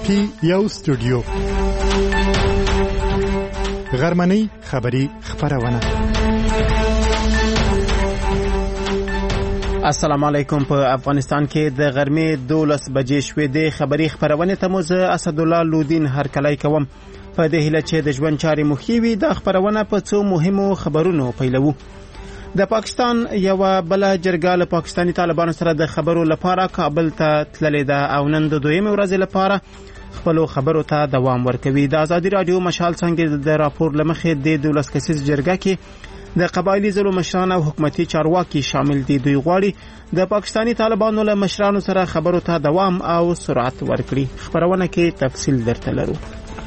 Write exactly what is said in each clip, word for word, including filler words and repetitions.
کې یو استودیو غرمنۍ خبری خبرونه. السلام علیکم. په افغانستان کې د غرمې دولس بجې شوې د خبری خبرونه ته مو زه اسد الله لودین هرکلی کوم. په دې هیله چې د ژوند چارې مخیوي د خبرونه په څو مهمو خبرونو پیلوو. د پاکستان یو بل جرګه له پاکستانی طالبانو سره د خبرو لپاره کابل ته تللې ده او نن د دویمه ورځ لپاره خپل خبرو ته دوام ورکوي. د آزادي رادیو مشال څنګه د راپور لمخې د دولس کسیز جرګه کې د قبایلی ضلع مشران او حکومتي چارواکي شامل دي. دوی غواړي د پاکستانی طالبانو له مشرانو سره خبرو ته دوام او سرعت ورکړي. خبرونه کې تفصیل درته لرو.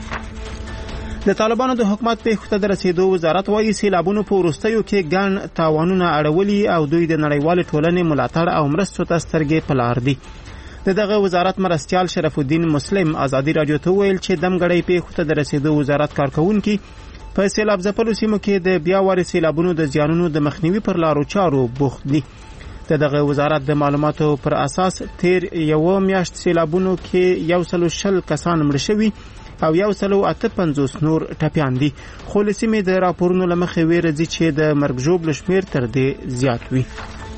د طالبانو د حکومت په خطه در رسیدو وزارت وايي سیلابونو په وروستیو کې ګڼ تاوانونه اړولي او دوی د نړیوال ټولنې ملاتړ او مرستو ته سترګې په لار دي. د دغه وزارت مرستیال شرف الدین مسلم آزادي رادیو ته ویل چې دمګړی په خطه در رسیدو وزارت کارکونکي په سیلاب ځپلو سیمو کې د بیا واري سیلابونو د زیانونو د مخنیوي پر لارو چارو بوخت دي. د دغه وزارت د معلوماتو پر اساس تیر یو میاشت سیلابونو کې یو سل شل کسان مړ شوي او یو سل اته پنځوس نور ټپیان دي. خو لسمې د راپورونو لمخې ویرځي چې د مرګ ژوبل شمیر تر دې زیات وي.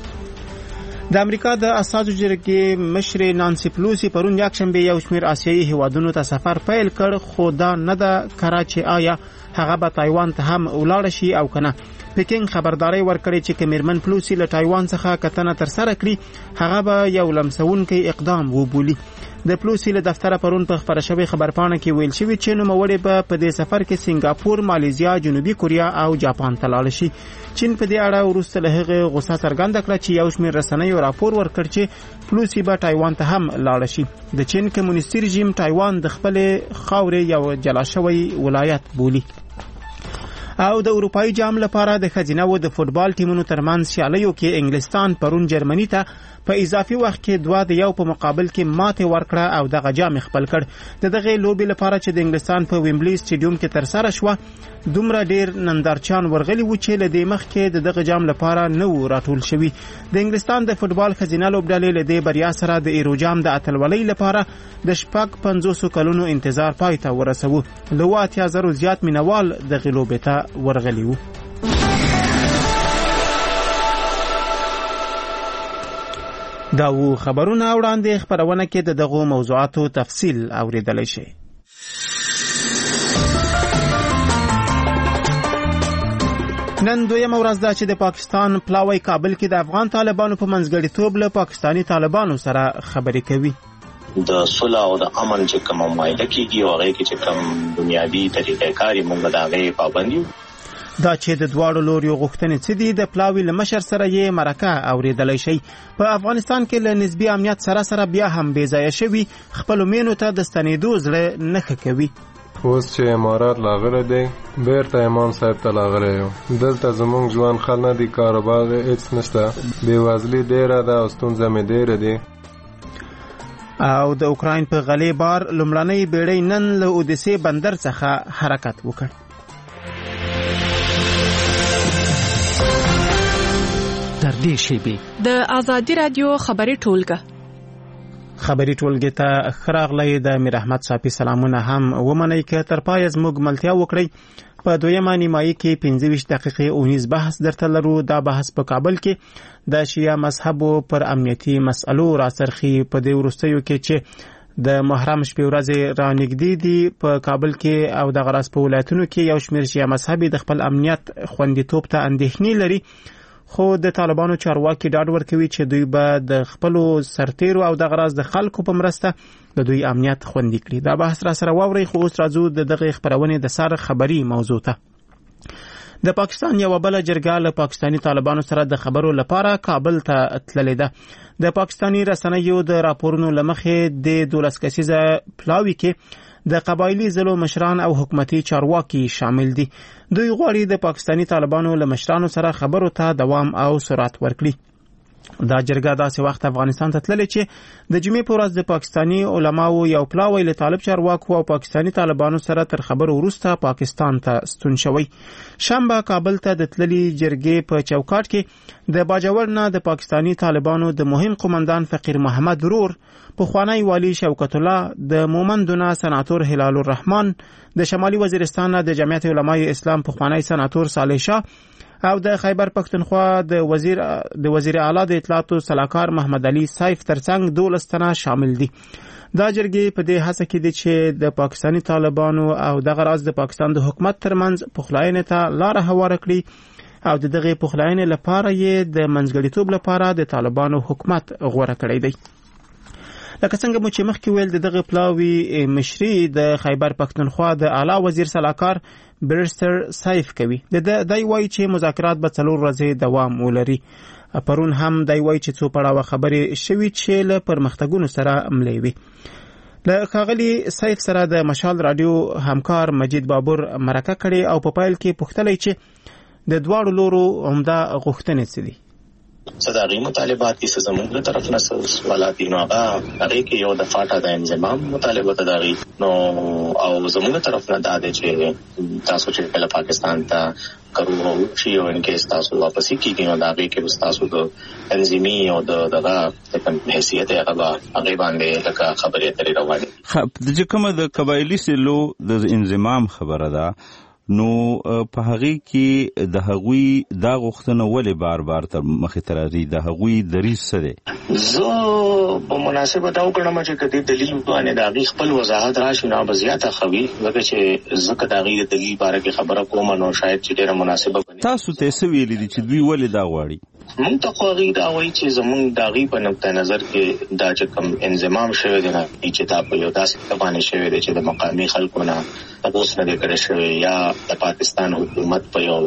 د امریکا د اساسو جرګې مشر نانسی پلوسی پرون یکشنبه یو شمیر آسیایي هیوادونو ته سفر پیل کړ، خو دا نه ده کراچي آیا هغه به تایوان ته هم ولاړ شي او کنه. پکینګ خبرداري ورکړي چې کمیرمن پلوسی له تایوان څخه کتنه تر سره کړي هغه به یو لمسونکي اقدام وبولي. د پلوسی له دفتر پرون په خبر شوی خبرپاڼه کې ویل شوی چې نو موري به په دې سفر کې سنگاپور، ماليزیا، جنوبي کوریا او جاپان ته لاړ شي. چین په دې اړه ورسته له هغه غوسه څرګنده کړه چې یو شمېر رسنیو راپور ورکړ چې پلوسی به تایوان ته هم لاړ شي. د چین کمونیستي رژیم تایوان د خپل خاورې یو جلا شوی ولایت بولي. او د اروپایي جام لپاره د خزینه و د فوتبال ټیمونو ترمنځ سیالیو کې انګلستان پرون جرمني ته په اضافي وخت کې دوه د یو په مقابل کې ماته ورکړه او دغه جام خپل کړ. د دغه لوبي لپاره چې د انګلستان په ویمبلی سټیډیوم کې تر سره شو دومره ډیر نندارچان ورغلي و چې له دې مخ کې د دغه جام لپاره نو راټول شوی. د انګلستان د فوتبال خزینه لوبډلې له دې بریا سره د ایرو جام د اتلولۍ لپاره د شپږ پنځوس کلونو انتظار پای ته ورسوي. له اتیا زرو زیات مینوال د غلوبې ته ورغلي وو. دا و خبرونه وړاندې خبرونه کې د دغه موضوعاتو تفصیل اوریدلای شي. نن دویمه ورځ ده چې د پاکستان پلاوی کابل کې د افغان طالبانو په منځګړیتوب له پاکستانی طالبانو سره خبرې کوي. د صلح او د امن چې کوم معاهده کیږي او هغه کې چې کوم بنیادی طریقې کاری موږ د هغه پابند یو. دا چې د دواړو لوريو غوښتنې څه دي د پلاوی له مشر سره یې مرکه اوریدلای شي. په افغانستان کې له نسبی امنیت سره سره بیا هم بې ځایه شوي خپل مینو ته د ستنېدو زړه نه ښه کوي. اوس چې امارات لاغله دی بیرته امام صاحب ته لاغلی یو. دلته زمونږ ژوند خل نه دی، کاروبار هېڅ نشته، بېوزلي ډېره ده او ستونزه مې ډېره دی. او د اوکراین په غلې بار لومړنۍ بیړۍ نن له اودیسې بندر څخه حرکت وکړ. تر دې شیبې د آزادي رادیو خبري ټولګه خبري ټولګه ته خراغلی د میر احمد صافي سلامونه هم ومنئ که تر پای زموږ ملتیا وکړئ. په دویمه نیمایي کې پنځه ویشت دقیقې اونیز بحث درته لرو. دا بحث په کابل کې د شیعه مذهبو پر امنیتي مسئلو راڅرخي. په دې وروستیو کې چې د محرم شپې ورځې رانږدې دي په کابل کې او د غراس په ولایتونو کې یو شمېر شیعه مذهبي د خپل امنیت خوندیتوب ته اندېښنې لري، خو د طالبانو چارواکي ډاډ ورکوي چې دوی به د خپلو سرتیرو او د غراس د خلکو په مرسته د دوی امنیت خوندي کړي. دا بحث را سره واورئ. خو اوس راځو د دغه خبرونې د سر خبري موضوع ته. د پاکستان یو بل جرګه له پاکستانی طالبانو سره د خبرو لپاره کابل ته تللې ده. د پاکستانی رسنیو د راپورونو لمخې د دولس کسیزه پلاوی کې د قبایلی ضلع مشران او حکومتي چارواکي شامل دي. دوی غواړي د پاکستانی طالبانو له مشرانو سره خبرو ته دوام او سرعت ورکړي. دا جرګه داسې وخت افغانستان ته تللې چې د جمعې په ورځ د پاکستاني علماو یو پلاوی له طالب چارواکو او پاکستاني طالبانو سره تر خبرو وروسته پاکستان ته ستون شوی. شنبه کابل ته د تللي جرګې په چوکاټ کې د باجوړ نه د پاکستاني طالبانو د مهم قومندان فقیر محمد ورور، پخوانی والی شوکت الله، د مومندونه سناتور هلال الرحمن، د شمالي وزیرستان نه د جمعیت علمای اسلام پخوانی سناتور صالح شاه او د خیبر پختونخوا د وزیر د وزیر اعلی د اطلاعات او سلاکار محمد علي سیف ترڅنګ دولس تنه شامل دي. دا جرګې په دې هڅه کې دي چې د پاکستاني طالبانو او دغه راز د پاکستان د حکومت ترمنځ پخلاینې ته لار هواره کړي او د دغه پخلاینې لپاره یې د منځګړیتوب لپاره د طالبانو حکومت غوړه کړی دی. لکه څنګه مو چې مخکې ویل د دغه پلاوی مشري د خیبر پختونخوا د اعلی وزیر سلاکار برستر سیف کوي. د دای وایي چې مذاکرات به څلور ورځې دوام ولري. پرون هم دای وایي چې څو پړاوه خبرې شوي چې له پرمختګونو سره ملي وي. له ښاغلي سیف سره د مشال رادیو همکار مجید بابور مرکه کړې او په پیل کې پوښتلی چې د دواړو لورو عمده غوښتنې څه دي. صداقي مطالبات کی زموږ له طرف نه سوالات دي، نو هغه هغه کې یو د فاټا د انضمام مطالبه تداغي نو او زموږ طرف نه دا دی چې تاسو چې کله پاکستان ته کرو شي او ان کې تاسو واپس کیږئ نو دا به کې تاسو د انضمامي او د دغه کوم حیثیت هغه هغه باندې لکه خبرې ترې روانه د کومه د قبایلی سلو د انضمام خبره ده. نو په هغه کې د هغوی دا غوښتنه ولې بار بار تر مخې ته راځي؟ د هغوی دریځ څه دی؟ زه په مناسبه دا وکړم چې کدي دلیل باندې د هغې خپل وضاحت راشي نو به زیاته خوي، ځکه چې ځکه د هغې د دلیل باره کې خبره کوم نو شاید چې ډېره مناسبه بني. تاسو ته څه ویلي دي چې دوی ولې دا غواړي؟ مونږ ته خو هغې دا وایي چې زمونږ د هغې په نقطه نظر کې دا چې کوم انضمام شوی دی نه چې دا په یو داسې باندې شوی دی چې د مقامي خلکو نه تپوس نه دی کړی شوی یا د پاکستان حکومت په یو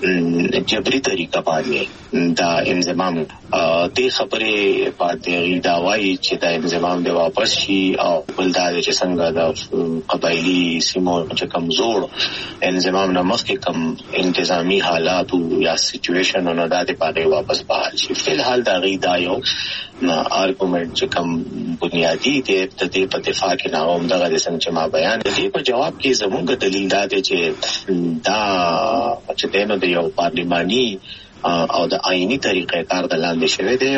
جبري طریقه باندې دا انضمام دې خبرې باندې دا وایي چې دا انضمام دی واپس شي او بل دا چې څنګه د قبایلي سیمو چې کوم زوړ انضمام نه مخکې کوم انتظامی حالات یا سچویشن نو دا د پاره واپس بحال شي. فلحال دا غي دا یو آرګومنټ چې کوم بنیادی دی د دې په دفاع کې نه هم دغه د څنګه ما بیان دی په جواب کې زموږ دلیل دا دی چې دا چې دینو د یو پارلیماني او د آئینی طریقې کار د لاندې شوی دی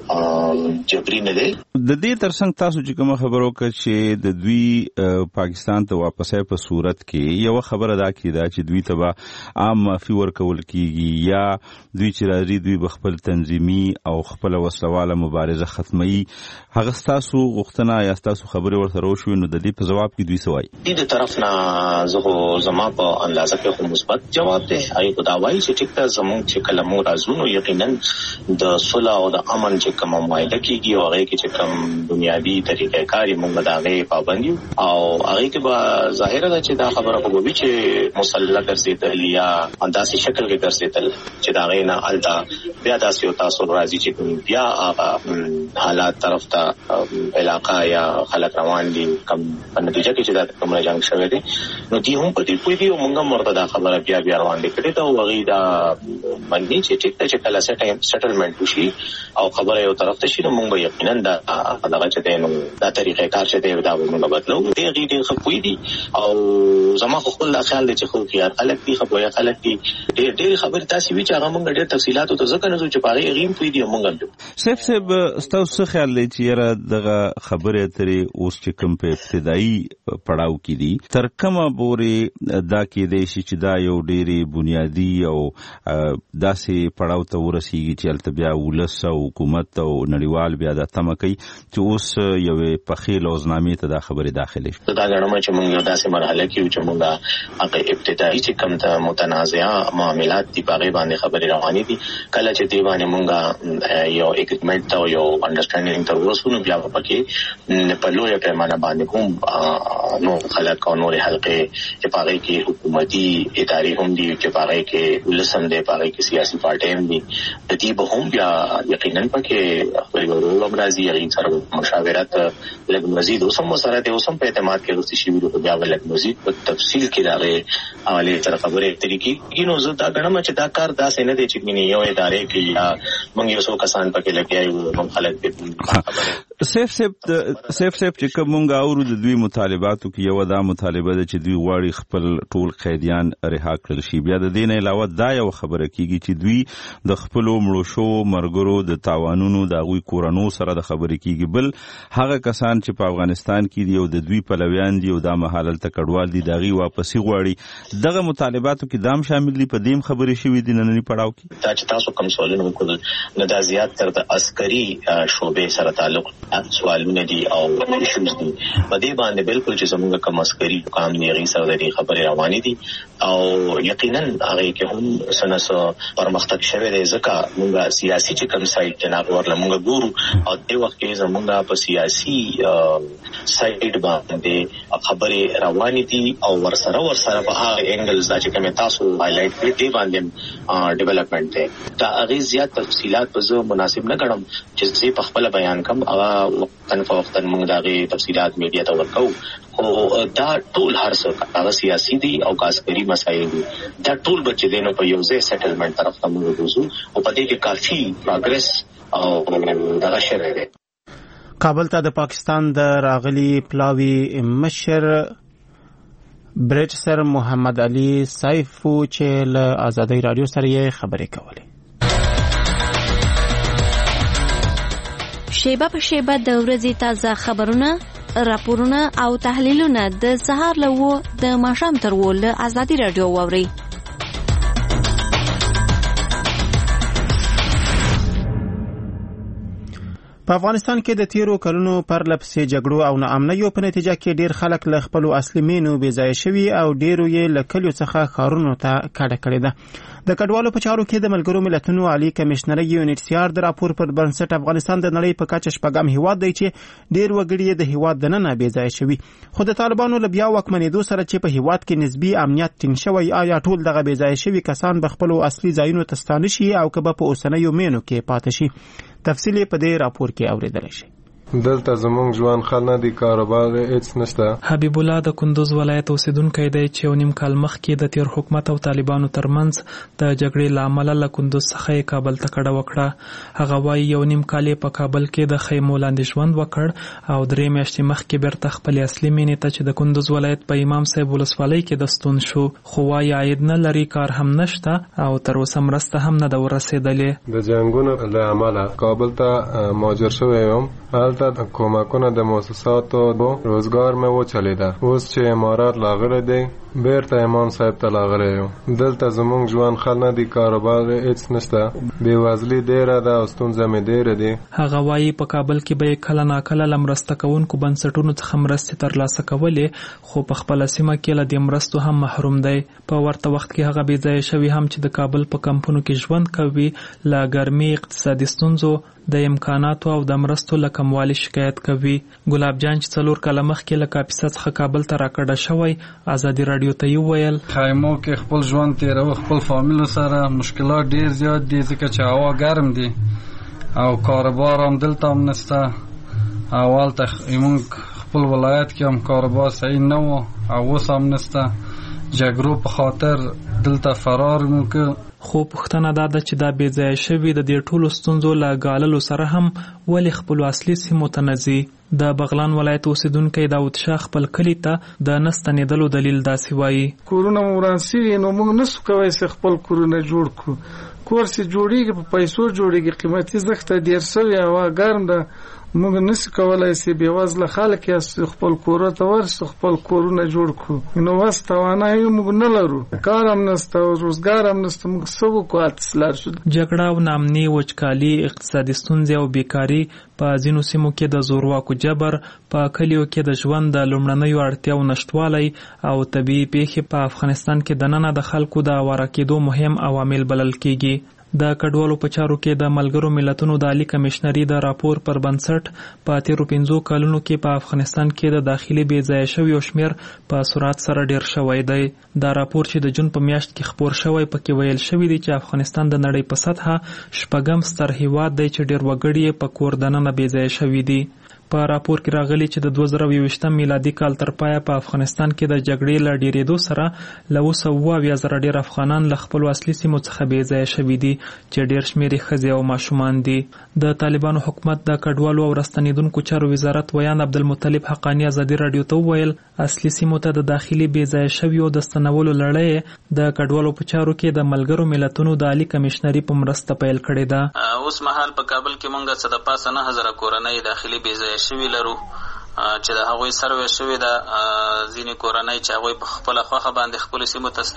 او جبري نه دی. د دې ترڅنګ تاسو چې کوم خبرو کې چې د دوی پاکستان ته واپسې په صورت کې یو خبره دا کیده چې دوی ته به عام معافي ورکول کیږي یا دوی چې راځي دوی به خپل تنظیمي او خپل وسلواله مبارزه ختمي، هغه تاسو غوښتنه یا تاسو خبرې ورته وشوي نو د دې په جواب کې دوی څه وایي؟ د طرف نه زه زما په اندازه کې خو مثبت جواب دی. هغه دا وایي چې ټیک ته زموږ چې کلم رازونو یقینا د صلح او د امن چې کوم معاهده کیږي او هغه کې چې کوم بنیادی طریقې کاری موږ د هغه پابند یو او هغه کې به ظاهره ده چې دا خبره په وبې چې مسلح ګرځېدل یا انداسي شکل کې ګرځېدل چې دا غي نه الدا بیا داسې او تاسو راځي چې بیا هغه حالات طرف ته علاقہ یا خلک روان دي کوم په نتیجه کې چې دا کوم جنگ شوی دی نو دی هم په دې پوي دی او موږ مرته دا خبره بیا بیا روان دي کړي دا وغي دا باندې چې ټیک ته چې کله سیټلمنټ وشي او خبره یو طرف ته شي نو موږ یقینا دا دغه چې دی نو دا طریقې کار چې دی دا موږ بدلو دی غي خپوي دي او زما خپل خیال دی چې خو خيار خلک دي خپوي خلک دي ډېر ډېر خبر تاسو وی چې هغه موږ ډېر تفصيلات او ځکه نه چې پاره غیم پوي دي موږ سیف سیب تاسو خیال دی چې را دغه خبره ترې اوس چې کوم په ابتدایي پړاو کې دي تر کومه پورې دا کې دی چې دا یو ډېری بنیادی او داسې پړاو ته ورسیږي چې البته بیا ولس او حکومت او نړیوال بیا د تمه کوي چې اوس یو پخې لوزنامې ته دا خبره داخلي شي. دا غواړم چې موږ یو داسې مرحله کې چې موږ هغه ابتدایي چې کوم ته متنازعه معاملات دي باغې باندې خبرې روانې دي کله چې دی باندې موږ یو اګریمنټ او یو انډرستانډینګ تر ورسونو بیا پکې په لویه پیمانه باندې کوم نو خلک او نور حلقې چې باغې کې حکومتي ادارې هم دي چې باغې کې ولسم دی باغې کې سیاسي پارټي هم دي د دې به هم بیا یقینا پکې خپل ورو راځي یعنی سره مشاورت لږ مزید اوسم سره د اوسم په اعتماد کې غوښتي شي ویډیو بیا ولګ مزید په تفصیل کې راغی حواله سره خبره طریقې کینو زه دا غنم چې دا کار داسې نه دی چې مینه یو ادارې کې یا موږ یو څو کسان پکې لګیایو هم خلک په سیف سیف سیف سیف چې کومه اورو د دوی مطالباتو کې یو دا مطالبه ده چې دوی غواړي خپل ټول قیدیان رها کړل شي. بیا د دین علاوه دا یو خبره کیږي چې دوی د خپل مړو شو مرګرو د تاوانونو د غوي کورونو سره د خبرې کیږي. بل هغه کسان چې په افغانستان کې دی او د دوی پلویان دي او د محلل تکړوال دي دغه واپسی غواړي دغه مطالباتو کې دام شامل دي. په دیم خبرې شوې دي نن نه پړاو کې دا چې تاسو کوم سوالونه وکړل نه دا زیات تر د عسکري شوبې سره تعلق سوالونه دي او ایشوز دي. په دې باندې بالکل چې زموږ کوم عسکري کام نه غي سره د خبرې روانې دي او یقینا هغه کې هم سنسو پرمختګ شوه دی ځکه موږ سیاسي چې کوم سایت ته نه ورل موږ ګورو او د وخت کې زموږ په سیاسي سایت باندې خبرې روانې دي او ورسره ورسره په هغه انګلز چې کوم تاسو هایلایټ کړی دی باندې ډیولپمنٹ دی. دا هغه زیات تفصيلات په زو مناسب نه ګڼم چې زه په خپل بیان کوم هغه وختن فوختن موږ دغه تفصيلات میډیا ته ورکو او دا ټول هر څه هغه سیاسي دي او عسکري مسایل دي. دا ټول بچ دینو په یو ځای سیټلمنٹ طرف ته موږ وځو او په دې کې کافي پروګرس او دغه شری دی. کابل ته د پاکستان د راغلي پلاوی مشر برج سر محمد علي سیفو چې له آزادۍ رادیو سره یې خبرې کولې. شیبه په شیبه د ورځې تازه خبرونه راپورونه او تحلیلونه د سهار له و د ماښام تر و له آزادۍ رادیو واوري. په افغانستان کې د تیرو کلونو پر لپسې جګړو او ناامنیو په نتیجه کې ډیر خلک له خپل اصلي مینو بې ځای شوي او ډیرو یې له کلیو څخه ښارونو ته کډه کړې ده. د کډوالو په چارو کې د ملګرو ملتونو عالی کمشنر یو ان ایچ سی آر د راپور پر بنسټ افغانستان د نړۍ په کچه شپږم هیواد دی چې ډیر وګړي د هیواد دننه بې ځای شوي. خو د طالبانو له بیا واکمنېدو سره چې په هیواد کې نسبی امنیت ټینګ شوی آیا ټول دغه بې ځای شوي کسان به خپل اصلي ځایونو ته ستانه شي او که به په اوسنیو مینو کې پاتې شي؟ تفصیل په دې راپور کې اوریدل شي. دلته زمونږ ژوند خل نه دي کاروبار هیڅ نشته. حبیب الله د کندوز ولایت اوسیدونکی دی چې یو نیم کال مخکې د تیر حکومت او طالبانو ترمنځ د جګړې له امله له کندوز څخه کابل ته کډه وکړه. هغه وایي یو نیم کال په کابل کې د خیمو لاندې ژوند وکړ او درې میاشتې مخکې بیرته خپل اصلي مینې ته چې د کندوز ولایت په امام صاحب ولسوالۍ کې د ستون شو. خو وایي عاید نه لري، کار هم نشته او تر اوسه مرسته هم نه ده ورسېدلې. د جنګونو له امله کابل ته مهاجر شوی یم. هلته کمکونه د مؤسساتو روزګار مې وچلیده. اوس چې امارات لاغلی دی بیرته امام صاحب ته لاغلی یم. دلته زمونږ ژوند خل نه دي کاروبار هیڅ نشته. بېوزلي ډېره ده او ستونزه مې ډېره دي. هغه وایي په کابل کې به یې کله ناکله له مرسته کوونکو بنسټونو څخه مرستې ترلاسه کولې، خو په خپله سیمه کې له دې مرستو هم محروم دی. په ورته وخت کې هغه بې ځایه شوي هم چې د کابل په کمپونو کې ژوند کوي له ګرمۍ، اقتصادي ستونزو، د امکاناتو او د مرستو له کموالي شکایت کوي. ګلاب جان چې څلور کاله مخکې له کاپیسا څخه کابل ته راکډه شوی ازادي رادیو ته یې وویل خیمو کې خپل ژوند تېروه، خپل فامیلو سره مشکلات ډېر زیات دي ځکه چې هوا ګرم دي او کاروبار هم دلته هم نشته. اول ته موږ خپل ولایت کې هم کاروبار صحیح نه و او اوس هم نشته. جګړو په خاطر دلته فرار موږ. خو پوښتنه دا ده چې دا بې ځایه شوي د دې ټولو ستونزو له ګاللو سره هم ولې خپلو اصلي سیمو ته نه ځي؟ د بغلان ولایت اوسیدونکی داود شاه خپل کلي ته د نه ستنېدلو دلیل داسې وایي. کورونه مو وران سوي نو موږ نسو کولی چې خپل کورونه جوړ کړو. کور چې جوړېږي په پیسو جوړېږي، قیمتي زښته ډېر سوی، هوا ګرم ده. موږ نسو کولای چې بېوزله خلک یې خپل کورو ته ورسو، خپل کورونه جوړ کړو. نو وس توانایي موږ نه لرو، کار هم نشته، روزګار هم نشته. موږ څه وکړو؟ هلته لار شو. جګړه او ناامني، وچکالي، اقتصادي ستونزې او بیکاري په ځینو سیمو کې د زورواکو جبر، په کلیو کې د ژوند د لومړنیو اړتیاو نشتوالی او طبیعي پیښې په افغانستان کې دننه د خلکو د اواره کېدو مهم عوامل بلل کېږي. د کډوالو په چارو کې د ملګرو ملتونو د عالی کمشنري د راپور پر بنسټ په تیرو پنځو کلونو کې په افغانستان کې د داخلي بې ځایه شویو شمیر په سرعت سره ډیر شوی دی. دا راپور چې د جون په میاشت کې خپور شوی پکې ویل شوی دی چې افغانستان د نړۍ په سطحه شپږم ستر هیواد دی چې ډیر وګړي په کور دننه بې ځایه شوي دي. په راپور کې راغلي چې د دوه زره یوویشتم میلادي کال تر پایه په افغانستان کې د جګړې له ډیرېدو سره له اوه سوه اویا زره ډیر افغانان له خپلو اصلي سیمو څخه بې ځایه شوي دي چې ډیر شمېر یې ښځې او ماشومان دي. د طالبانو حکومت د کډوالو او راستنېدونکو چارو وزارت ویان عبدالمطلب حقانی ازادي راډیو ته وویل اصلي سیمو ته د داخلي بې ځایه شویو د ستنولو لړۍ د کډوالو په چارو کې د ملګرو ملتونو د عالی کمشنري په مرسته پیل کړې ده. اوس مهال په کابل کې مونږ څه د پاسه نه هزاره کورنۍ داخلي بې ځایه شوي لرو چې د هغوی سروې شوې ده. ځینې کورنۍ چې هغوی په خپله خوښه باندې خپلو سیمو ته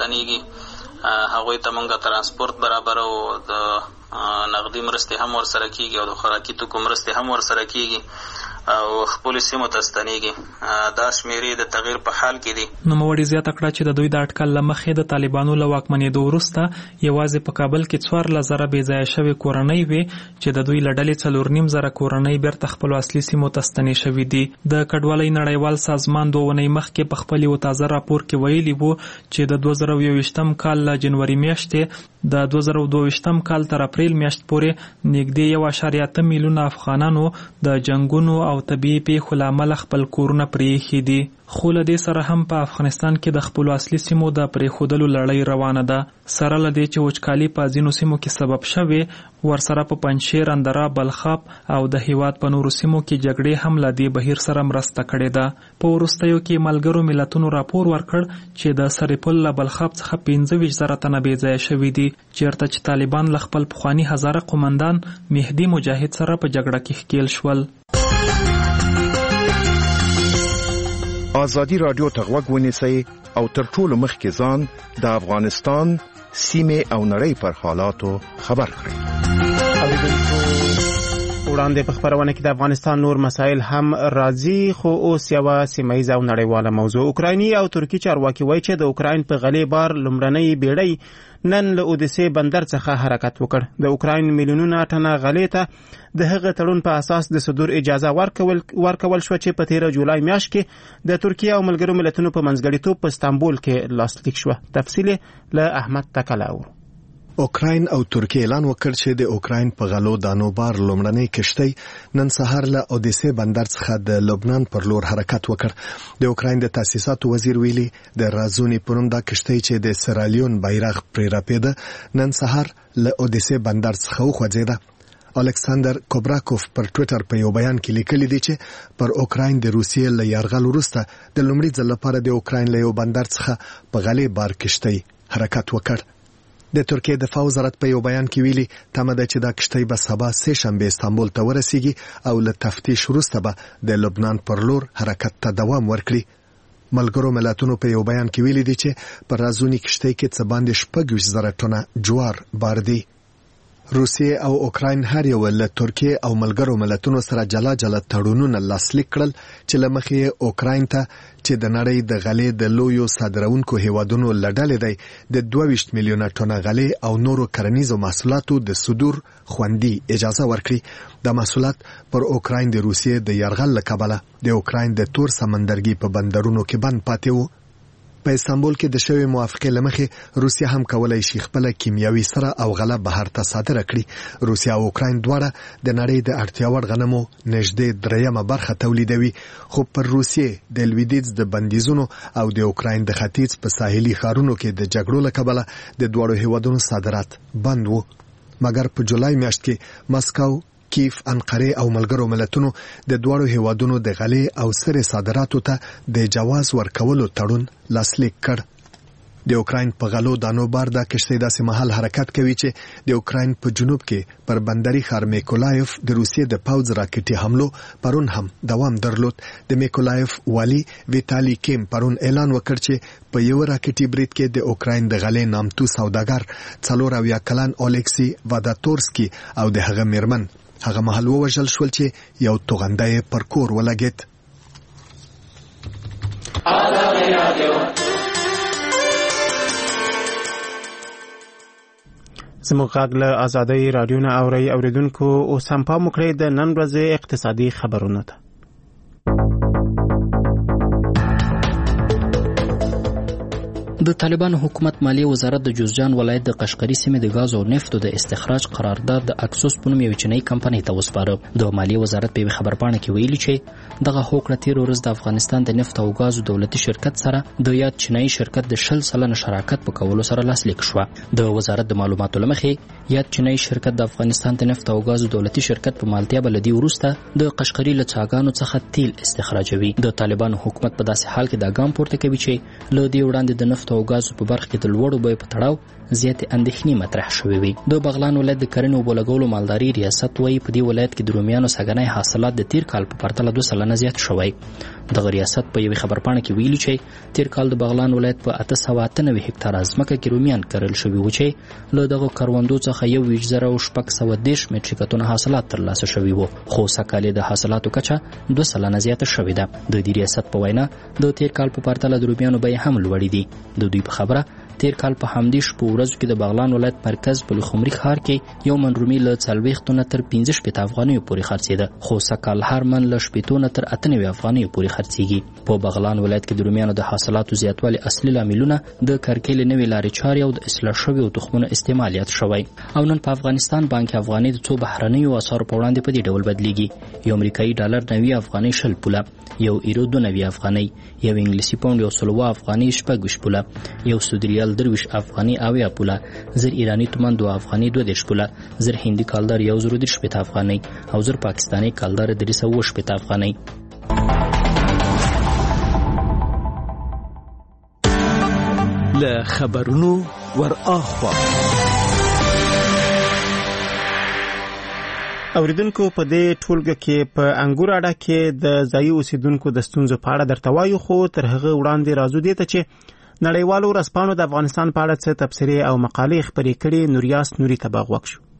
ستنېږي هغوی ته مونږ ترانسپورت برابرو، د نغدي مرستې هم ورسره کېږي او د خوراکي توکو مرستې هم ورسره کېږي او خپلو سیمو ته ستنېږي. دا شمېرې د تغییر په حال کې دي. نوموړي زیاته کړه چې د دوی د اټکل له مخې د طالبانو له واکمنېدو وروسته یوازې په کابل کې څوارلس زره بې ځایه شوې کورنۍ وې چې د دوی له ډلې څلور نیم زره کورنۍ بیرته خپلو اصلي سیمو ته ستنې شوي دي. د کډوالۍ نړیوال سازمان دوه اونۍ مخکې په خپل یو تازه راپور کې ویلي وو چې د دوه زره یوویشتم کال له جنوري میاشتې د دوه زره دوه ویشتم کال تر اپریل میاشت پورې نږدې یو اعشاریه اته میلیونه افغانانو د جنګونو او طبیعي پیښو له امله خپل کورونه پرېښي دي. خو له دې سره هم په افغانستان کې د خپلو اصلي سیمو د پرېښودلو لړۍ روانه ده. سره له دې چې وچکالي په ځینو سیمو کې سبب شوې، ورسره په پنجشیر، اندراب، بلخاب او د هیواد په نورو سیمو کې جګړې هم له دې بهیر سره مرسته کړې ده. په وروستیو کې ملګرو ملتونو راپور ورکړ چې د سرپل له بلخاب څخه پنځه ویشت زره تنه بې ځایه شوي دي چېرته چې طالبان له خپل پخواني هزاره قومندان مهدي مجاهد سره په جګړه کې ښکېل شول. ازادي راډیو ته غوږ ونیسئ او تر ټولو مخکې ځان د افغانستان سیمې او نړۍ پر حالاتو خبر کړئ. وړاندې په خبرونه کې د افغانستان نور مسایل هم راځي، خو اوس یو سیمه او نړیواله موضوع. اوکرایني او ترکی چارواکي وایي چې د اوکراین په غلې بار لومړنۍ بیړۍ نن له اودیسې بندر څخه حرکت وکړ. د اوکراین میلیونونه ټنه غلې ته د هغه تړون په اساس د صدور اجازه ورکول ورکول شو چې په تیره جولای میاشت کې د ترکیه او ملګرو ملتونو په منځګړیتوب په استانبول کې لاسلیک شو. تفصیل له احمد تکلاو. اوکراین او ترکیه اعلان وکړ چې د اوکراین په غلو دانو بار لومړنۍ کشتۍ نن سهار له اودیسې بندر څخه د لبنان پر لور حرکت وکړ. د اوکراین د تاسیساتو وزیر ویلي د رازونی پروم دا کشتۍ چې د سرالیون بیرغ پرې راپېده نن سهار له اودیسې بندر څخه وخوځېده. الکساندر کوبراکوف پر ټوئیټر په یو بیان کې لیکلي دي چې پر اوکراین د روسیې له یرغل وروسته د لومړي ځل لپاره د اوکراین له یو بندر څخه په غلې بار کشتۍ حرکت وکړ. د ترکیه دفاع وزارت په یو بیان کې ویلي تمه ده چې دا کشتۍ به سبا سه شنبه استانبول ته ورسیږي او له تفتیش وروسته به د لبنان پر لور حرکت ته دوام ورکړي. ملګرو ملتونو په یو بیان کې ویلي دي چې پر رازونی کشتۍ کې څه باندې شپږ ویشت زره ټنه جوار بار دي. روسیه او اوکراین هر یو له ترکیه او ملګرو ملتونو سره جلا جلا تړونونه لاسلیک کړل چې لمخې اوکراین ته چې د نړۍ د غلې د لویو صادرونکو هیوادونو لړل دی د دوه ویشت میلیونه ټنه غلې او نورو کرنیزو محصولاتو د صدور خوندي اجازه ورکړي. د محصولات پر اوکراین د روسیې د یرغل له کبله د اوکراین د تور سمندرګي په بندرونو کې بند پاتې وو. په استانبول کې د شوی موافقه لمخې روسیا هم کولای شي خپل کیمیاوي سره او غله بهر ته صادره کړي. روسیا او اوکراین دواړه د نړۍ د اړتیا وړ غنمو نږدې دریمه برخه تولیدوي، خو پر روسیې د لویدیځ د بندیزونو او د اوکراین د ختیځ په ساحلي ښارونو کې د جګړو له کبله د دواړو هیوادونو صادرات بند وو. مګر په جولای میاشت کې مسکو، کیف، انقره او ملګرو ملتونو د دواړو هیوادونو د غلې او سرې صادراتو ته د جواز ورکولو تړون لاسلیک کړ. د اوکراین په غلو دانو بار دا کشتۍ داسې مهال حرکت کوي چې د اوکراین په جنوب کې پر بندري ښار میکولایف د روسیې د پوځ راکټي حملو پرون هم دوام درلود. د میکولایف والی ویتالی کیم پرون اعلان وکړ چې په یو راکټي برید کې د اوکراین د غلې نامتو سوداګر څلور اویا کلن الیکسی واداتورسکی او د هغه میرمن هغه محل ووژل شول چې یو توغنده پر کور ولګید. زموږ غږ له آزادۍ رادیو نه اورئ اوریدونکو اوس هم پام وکړئ د نن ورځې اقتصادي خبرونه ته. د طالبانو حکومت مالیه وزارت د جوزجان ولایت د قشقري سیمې د غاز او نفتو د استخراج قرارداد د اکسوس په نوم یو چینی کمپنۍ ته وسپاره. د مالیه وزارت په خبرپاڼه کې ویلي چې دغه هوکړه تیر ورځ د افغانستان د نفت او غازو دولتي شرکت سره د یاد چینی شرکت د شل سلنه شراکت په کولو سره لاسلیک شوه. د وزارت د معلوماتو لمخې یاد چینی شرکت د افغانستان د نفت او غازو دولتي شرکت په مالتیا بلدي وروسته د قشقري له څاګانو څخه تیل استخراجوي. د طالبانو حکومت په داسې حال کې دا ګام پورته کوي چې له دې وړاندې د نفت او غازو په برخه کې د لوړو بیو په تړاو زیاتې اندېښنې مطرح شوې وي. د بغلان ولایت د کرنې او بولګولو مالداري ریاست وایي په دې ولایت کې د رومیانو سږنی حاصلات د تیر کال په پرتله دوه سلنه زیات شوی. دغه ریاست په یوې خبرپاڼه کې ویلي چې تیر کال د بغلان ولایت په اته سوه اته نوي هکتاره ځمکه کې رومیان کرل شوي وو چې له دغه کروندو څخه یو ویشت زره او شپږ سوه دېرش مټریکه ټنه حاصلات ترلاسه شوي وو، خو سږکال د حاصلاتو کچه دوه سلنه زیاته شوې ده. د دې ریاست په وینا د تیر کال په پرتله د رومیانو بیې هم لوړې دي. د دوی په خبره تیر کال په همدې شپو ورځو کې د بغلان ولایت مرکز په لوخمري ښار کې یو من رومي له څلوېښتو نه تر پنځه شپېته افغانیو پورې خرڅېده، خو سږکال هر من له شپېتو نه تر اته نوي افغانیو پورې خرڅېږي. په بغلان ولایت کې د رومیانو د حاصلاتو زیاتوالي اصلي لاملونه د کرکیلې نوې لارې چارې او د اصلاح شویو تخمونو استعمال یاد شوی. او نن په افغانستان بانک افغاني د څو بهرنیو اسعارو په وړاندې په دې ډول بدلیږي: یو امریکایي ډالر نوي افغاني شل پوله، یو ایرو دوه نوي افغاني، یو انګلیسي پاونډ یو سل اوه افغاني شپږ ویشت پوله، یو سعودي ریال درویشت افغاني اویا پوله، زر ایرانی تومان دوه افغاني دوه دېرش پوله، زر هندي کالدار یو زر دېرش شپېته افغاني او زر پاکستاني کالدار درې سوه اوه شپېته افغاني. له خبرونو ور اخوا اوریدونکو په دې ټولګه کې په انګور اډه کې د ځایي اوسیدونکو د ستونزو په اړه درته وایو، خو تر هغه وړاندې راځو دې ته چې نړیوالو ورځپاڼو د افغانستان په اړه څه تبصرې او مقالې خپرې کړې. نوریاس نوري ته به غوږ شو.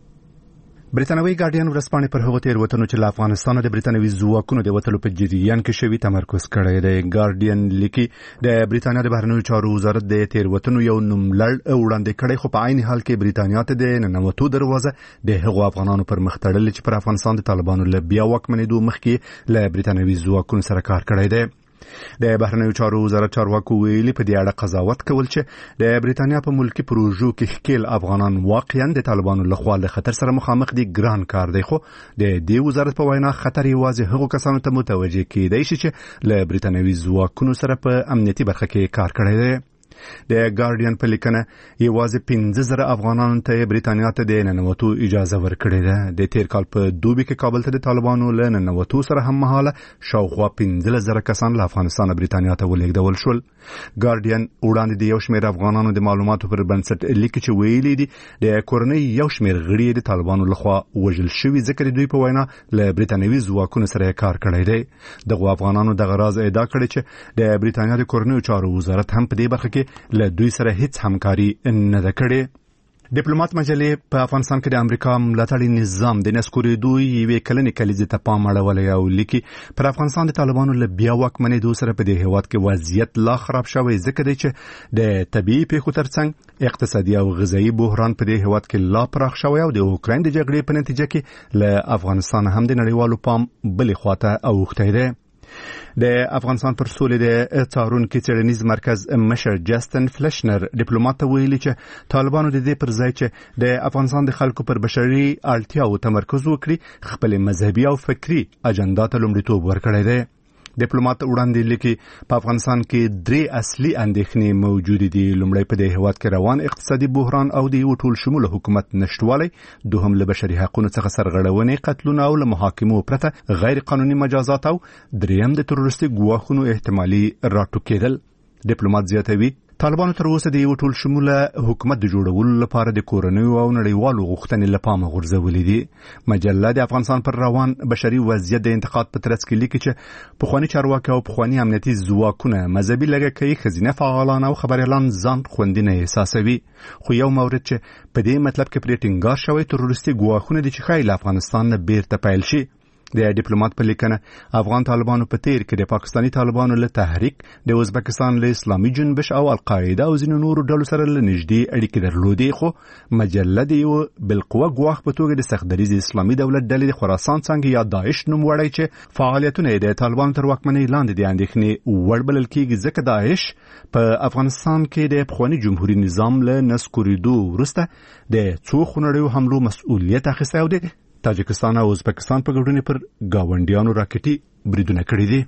برتانوي ګارډین ورځپاڼې پر هغو تېروتنو چې له افغانستانه د برتانوي ځواکونو د وتلو په جریان کې شوي تمرکز کړی دی. ګارډین لیکي د برتانیا د بهرنیو چارو وزارت د تېروتنو یو نوملړ وړاندې کړی، خو په عین حال کې برتانیا ته د ننوتو دروازه د هغو افغانانو پر مخ تړلې چې پر افغانستان د طالبانو له بیا واکمنېدو مخکې له برتانوي ځواکونو سره کار کړی دی. د بهرنیو چارو وزارت چارواکو ویلي په دې اړه قضاوت کول چې د برتانیا په ملکی پروژو کې ښکیل افغانان واقعا د طالبانو لخوا له خطر سره مخامخ دي ګران کار دی، خو د دې وزارت په وینا خطر یوازې هغو کسانو ته متوجه کیدای شي چې له برتانوي ځواکونو سره په امنیتي برخه کې کار کړی دی. د ګارډین په لیکنه یوازې پنځه زره افغانانو ته برتانیا ته د ننوتو اجازه ورکړې ده. د تیر کال په دوبي کې کابل ته د طالبانو له ننوتو سره هم مهاله شاوخوا پنځلس زره کسان له افغانستانه برتانیا ته ولېږدول شول. ګارډین وړاندې د یو شمېر افغانانو د معلوماتو پر بنسټ لیکي چې ویلي دي د کورنۍ یو شمېر غړي د طالبانو لخوا وژل شوي ځکه دوی په وینا له برتانوي ځواکونو سره کار کړی دی. دغه افغانانو دغه راز ادعا کړې چې د برتانیا د کورنیو چارو وزارت هم په دې برخه کې له دوی سره هیڅ همکاري نه ده کړې. ډیپلوماټ مجلې په افغانستان کې د امریکا ملاتړي نظام د نسکورېدو یوې کلنې کلیزې ته پام اړولی او لیکي پر افغانستان د طالبانو له بیا واکمنېدو سره په دې هېواد کې وضعیت لا خراب شوی، ځکه دی چې د طبیعي پیښو ترڅنګ اقتصادي او غذایي بحران په دې هېواد کې لا پراخ شوی او د اوکراین د جګړې په نتیجه کې له افغانستان هم د نړیوالو پام بلې خواته اوښتی دی. د افغانستان پر سولې د څارونکي څېړنیز مرکز مشر جاستن فلشنر ډیپلوماټ ته ویلي چې طالبانو د دې پر ځای چې د افغانستان د خلکو پر بشري اړتیاو تمرکز وکړي خپل مذهبي او فکری اجنډا ته لومړیتوب ورکړی دی. ډیپلوماټ وړاندې لیکي په افغانستان کې درې اصلي اندېښنې موجود دي. لومړی په دې هېواد کې روان اقتصادي بحران او د یو ټول شموله حکومت نشتوالی، دوهم له بشري حقونو څخه سرغړونې، قتلونه او له محاکمو پرته غیر قانوني مجازات، او دریم د تروریستي ګواښونو احتمالي راټوکېدل. ډیپلوماټ زیاتوي طالبانو تر اوسه د یو ټول شموله حکومت د جوړولو لپاره د کورنیو او نړیوالو غوښتنې له پامه غورځولې دي. مجله د افغانستان پر روان بشري وضعیت د انتقاد په ترڅ کې لیکي چې پخواني چارواکي او پخواني امنیتي ځواکونه مذهبي لږکي، ښځینه فعالان او خبریالان ځان خوندي نه احساسوي. خو یو مورد چې په دې مطلب کې پرې ټینګار شوی تروریستي ګواښونه دي چې ښایي له افغانستان نه بیرته پیل شي. د ډیپلوماټ په لیکنه افغان طالبانو په تیر کې د پاکستاني طالبانو له تحریک د ازبکستان له اسلامي جنبش او القاعده او ځینو نورو ډلو سره له نږدې اړیکې درلودې، خو مجله د یو بالقوه ګواښ په توګه د سختدریز اسلامي دولت ډلې د خراسان څنګه یا داعش نوم وړی چې فعالیتونه د طالبانو تر واکمنۍ لاندې د اندېښنې وړ بلل کېږي، ځکه داعش په افغانستان کې د پخواني جمهوري نظام له نسکورېدو وروسته د څو خونړیو حملو مسؤلیت اخیستی او د تاجکستان او ازبکستان په ګډون پر گاونډیانو راکټي بریدونه کړي دي.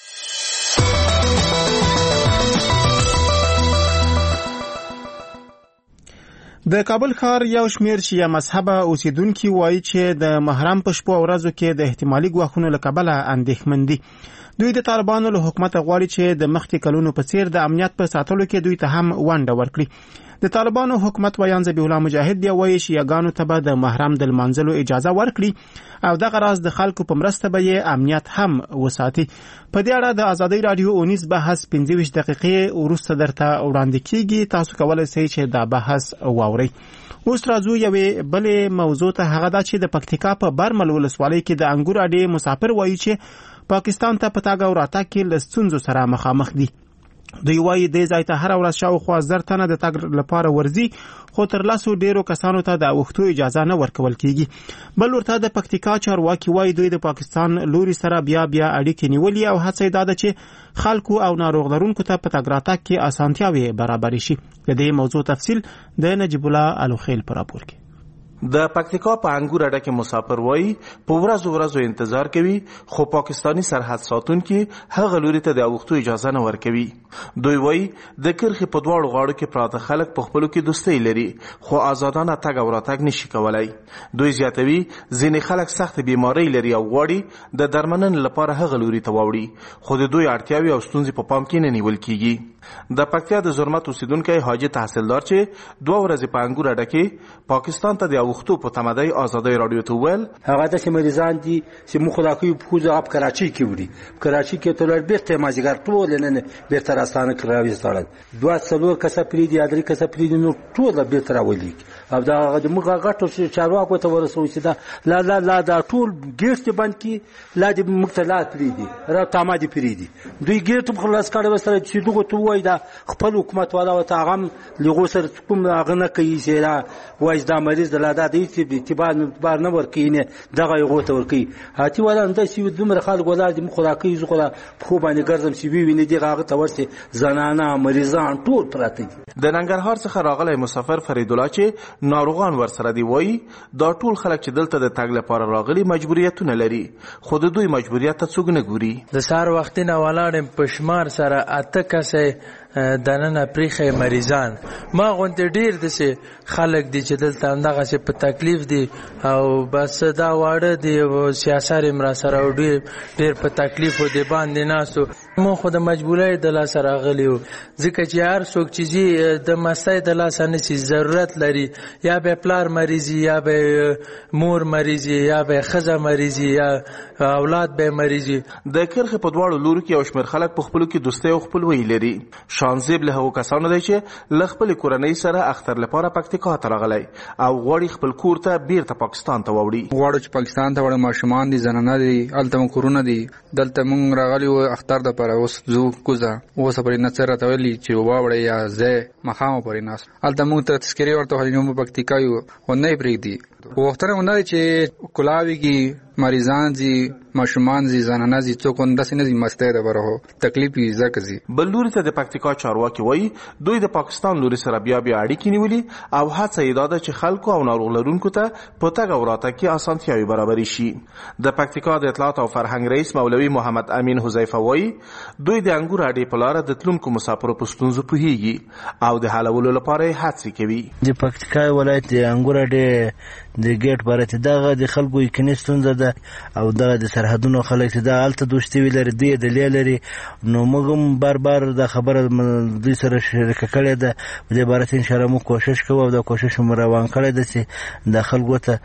د کابل ښار یو شمیر شیعه مذهبه اوسیدونکي وایي چې د محرم په شپو او ورځو کې د احتمالي ګواښونو له کبله اندېښمن دي. دوی د طالبانو له حکومته غواړي چې د مخکې کلونو په څیر د امنیت په ساتلو کې دوی ته هم ونډه ورکړي. د طالبانو حکومت ویان ذبیح الله مجاهد بیا وایي شیعهګانو ته به د محرم د لمانځلو اجازه ورکړي او دغه راز د خلکو په مرسته به یې امنیت هم وساتي. په دې اړه د ازادۍ راډیو اونیز بحث پنځه ویشت دقیقې وروسته درته وړاندې کیږي. تاسو کولی شئ چې دا بحث واورئ. اوس راځو یوې بلې موضوع ته، هغه دا چې د پکتیکا په برمل ولسوالۍ کې د انګور اډې مسافر وایي چې پاکستان ته په تګ او راتګ کې له ستونزو سره مخامخ دي. دوی وایي دې ځای ته هره ورځ شاوخوا زر تنه د تګ لپاره ورځي، خو تر لسو ډیرو کسانو ته د اوښتو اجازه نه ورکول کیږي. بل ورته د پکتیکا چارواکي وایي دوی د پاکستان لوري سره بیا بیا اړیکې نیولې او هڅه یې دا ده چې خلکو او ناروغ لرونکو ته په تګ راتګ کې اسانتیاوې برابرې شي. د دې موضوع تفصیل د نجیب الله الوخیل په راپور کې. د پکتیکا په انګور اډه کې مسافر وایي په ورځو ورځو انتظار کوي، خو پاکستانی سرحد ساتونکي هغه لوري ته د اوښتو اجازه نه ورکوي. دوی وایي د کرخې په دواړو غاړو کې پراته خلک په خپلو کې دوستۍ لري، خو آزادانه تګ او راتګ نشي کولای. دوی زیاتوي ځینې خلک سخت بیماری لري او غواړي د درملنې لپاره هغه لوري ته واوړي، خو د دوی اړتیاوې او ستونزې په پام کې نه نیول کیږي. د پکتیا د زرمت اوسیدونکی حاجی تحصیلدار چې دوه ورځې په انګور اډه کې پاکستان ته د اوښتو په تمدی ازادۍ راډیو ته وویل هغه داسې مریضان دي چې موږ خو دا کوي په خوځه په کراچۍ کې وړي، په کراچۍ کې ټول بیرته مازیګر ټول نه نه بیرته راستانه کې راوستل، دوه څلور کسه پرېږدي یا درې کسه پرېږدي نو ټول بیرته راولي او دا هغه د موږ غټو چارواکو ته ورسوي چې دا لا لا لا دا ټول ګیټ بند کړي، لا دې موږ ته لا پرېږدي را تامه دې پرېږدي. دوی ګیټ هم خلاص کړی وسره چې دغه ته وایي دا خپل حکومت والا ورته هغه هم لغو سره کوم هغه نه کوي چې دا وایي دا مریض د لا دا دی اعتبار نه ورکوي، نه دغه هغو ته ورکوي. هاتي والا همداسې دومره خلک ولاړ دي، موږ خو راکوي زه خو په خوب باندې ګرځم چې وویني دغه هغه ته ورسې زنانه مریضان ټول پراته دي. د ننګرهار څخه راغلی مسافر فریدالله چې ناروغان ورسره دی وایي دا ټول خلک چې دلته د تګ لپاره راغلي مجبوریتونه لري، خو د دوی مجبوریت ته څوک نه ګوري. د سهار وختي نه ولاړ په شمار سره اته کسه دننه پریخه مریضان، ما غونډه ډیر دسه خلک دي چې دلته اندغه چې په تکلیف دي او بس دا واړه دي او سیاست امرا سره ډیر ډیر په تکلیف دي باندې ناسو. مو خو د مجبورۍ د لاس راغلیو ځکه چې هر څوک چې د مسای د لاس نه سي ضرورت لري، یا به پلار مریضي یا به مور مریضي یا به خزه مریضي یا اولاد به مریضي. د کرخې په دواړو لورو کې یو شمېر خلک په خپلو کې دوستۍ او خپلوۍ لري. شانزیب له هغو کسانو دی چې له خپلې کورنۍ سره اختر لپاره پکتیکا ته راغلی او غواړي خپل کور ته بیرته پاکستان ته واوړي. غواړو چې پاکستان ته وړو، ماشومان دي، زنانه دي، هلته مو کورونه دي، دلته مونږ راغلي وو اختر دپاره. اوس ځو کوزه اوسه پرې نه څه راته ویلي چې واوړئ یا ځای مخامه پورې ناست، هلته مونږ ته تذکرې ورته ویلي موږ پکتیکا یو خو نه یې پرېږدي. غوښتنه مو نه دی چې کلاوي کې مریضان دي، ماشومان دي، زنانه دي، څوک همداسې نه دي مستۍ دپاره هو تکلیف یې ځکه ځي. بل لوري ته د پکتیکا چارواکي وایي دوی د پاکستان لوري سره بیا بیا اړیکې نیولي او هڅه یې دا ده چې خلکو او ناروغ لرونکو ته په تګ او راتګ کې اسانتیاوې برابرې شي. د پکتیکا د اطلاعات او فرهنګ رئیس مولوي محمد امین حذیفه وایي دوی د انګور اډې په لاره د تلونکو مسافرو په ستونزو پوهیږي او د حلولو لپاره یې هڅې کوي. د پکتیکا ولایت د انګور اډې د ګیټ بارته دغه د خلکو یقیني ستونزه ده او دغه د سرحدونو خلک چې دا هلته دوستي وی لري، دوی دلیل لري. نو موږ هم بار بار دا خبره دوی سره شریکه کړې ده، په دې باره کې انشاءالله موږ کوشش کوو او دا کوشش مو روان کړی ده چې د خلکو ته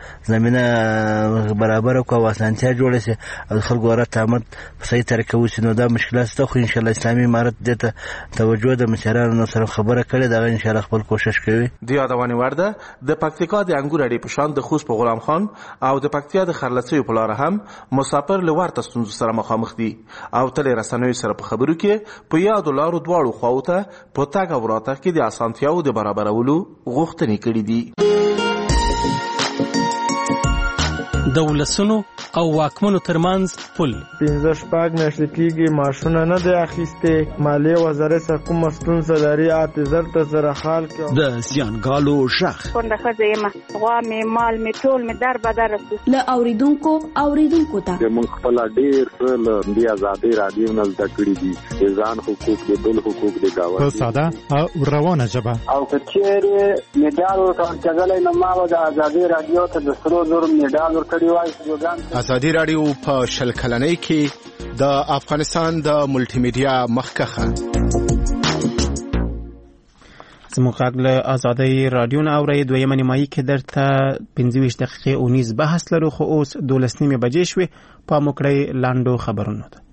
زمینه برابره کړو او اسانتیا جوړه شي او د خلکو رات آمد په صحیح طریقه وشي. نو دا مشکلات شته، خو انشاءالله اسلامي امارت دې ته توجه د مشرانو سره خبره کړې ده، هغه انشاءالله خپل کوشش کوي. د یادونې وړ ده د پکتیکا د انګور اډې په شان د د خوست په غلام خان او د پکتیا د خرلڅیو په لار هم مسافر له ورته ستونزو سره مخامخ دي او تل رسنوي سره په خبرو کې په یادو لارو دواړو خواو ته په تګ او راتګ کې د اسانتیاو د برابرولو غوښتنې کړې دي. د ولسونو او واکمنو ترمنځ پل پنځه شپږ میاشتې کېږي معاشونه نه دی اخیستې. مالیې وزارت سره کومه ستونزه لري اته زر ته سره حال کړو. د زیانګالو غږ کونډه ښځه یم، غوا مې مال مې ټول مې در بدر رسو له اوریدونکو اوریدونکو ته موږ خپل ډېر څه له دې ازادۍ رادیو نه زده کړي دي، د ځان حقوق د بل حقوق د ګاونډي په ساده او روانه ژبه. او که چېرې مډال ورکول کېدلی نو ما به د ازادۍ رادیو ته د سرو زرو مډال ورکړی وای. ازادي رادیو په شل کلنۍ کې د افغانستان د ملټي میډیا مخکخه زموږ غږ له ازادۍ رادیو نه اورئ. دویمه نیمایي کې درته پنځه ویشت دقیقې اونیز بحث لرو، خو اوس دولس نیمې بجې شوې. پام وکړئ لاندو خبرونو ته.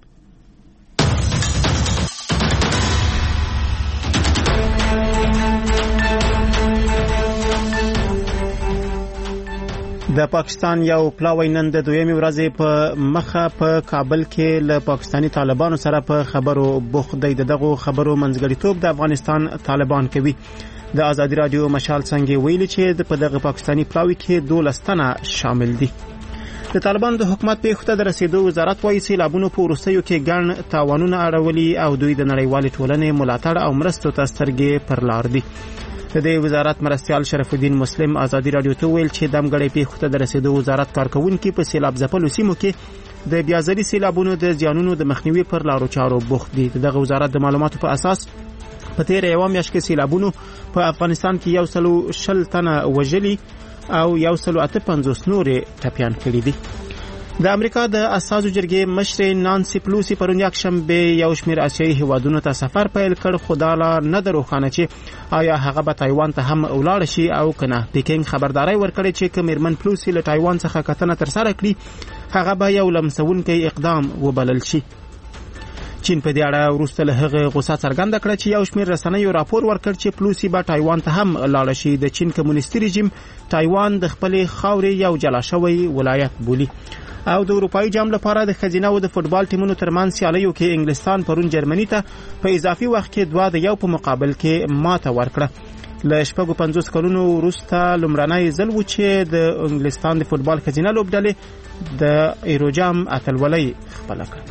د پاکستان یو پلاوی نن د دویمې ورځې په مخه په کابل کې له پاکستانی طالبانو سره په خبرو بوخت دی. دغه خبرو منځګړیتوب د افغانستان طالبان کوي. د ازادي رادیو مشال څنګه ویلي چې په دغه پاکستانی پلاوی کې دولس تنه شامل دي. د طالبان د حکومت په خطه د رسیدو وزارت وايي سیلابونو په وروستیو کې ګڼ تاوانونه اړولي او دوی د نړیوالې ټولنې ملاتړ او مرستو ته سترګې پر لار دي. د دې وزارت مرستیال شرف الدین مسلم ازادي رادیو ته ویل چې دمګړې په خطه د رسیدو وزارت کارکونکو په سیلاب ځپلو سیمو کې د بیازري سیلابونو د زیانونو د مخنیوي پر لارو چارو بوخت دي. دغه وزارت د معلوماتو په اساس په تیر یو میاشت کې سیلابونو په افغانستان کې یو سلو شل تنه وژلي او یو سلو اته پنځوس نورې ټپیان کړي دي. د امریکا د اساسو جرګې مشر نانسی پلوسی پرون یکشنبه یو شمېر آسیایي هیوادونو ته سفر پیل کړ، خو دا لا نه ده روښانه چې آیا هغه به تایوان ته هم ولاړ شي او کنه. پیکینګ خبرداري ورکړې چې که میرمن پلوسی له تایوان څخه کتنه ترسره کړي هغه به یو لمسونکی اقدام وبلل شي. چین په دې اړه وروسته له هغه غوسه څرګنده کړه چې یو شمېر رسنیو راپور ورکړ چې پلوسی به تایوان ته هم لاړ شي. د چین کمونیستي رژیم تایوان د خپلې خاورې یو جلا شوی ولایت بولي. او د اروپایي جام لپاره د خزینه او د فوتبال ټیمونو ترمنځ سیالیو کې انګلستان پرون جرمني ته په اضافي وخت کې دوه د یو په مقابل کې ماته ورکړه. له شپږو پنځوس کلونو وروسته لومړنی ځل و چې د انګلستان د فوتبال خزینه لوبډلې د ایروجام اتلولۍ خپله کړه.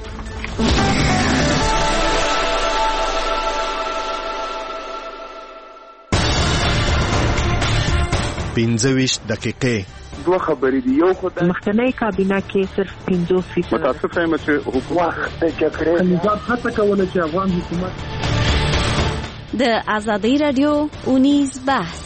پنځه ویشت دقیقې دوه خبرې دي. یو خو د مخکنی کابینه کې صرف پنځوس فیصد متاسفه یم چې حکومت د جګړې نظام هڅه کوله چې افغان حکومت د ازادي رادیو اونیز بحث.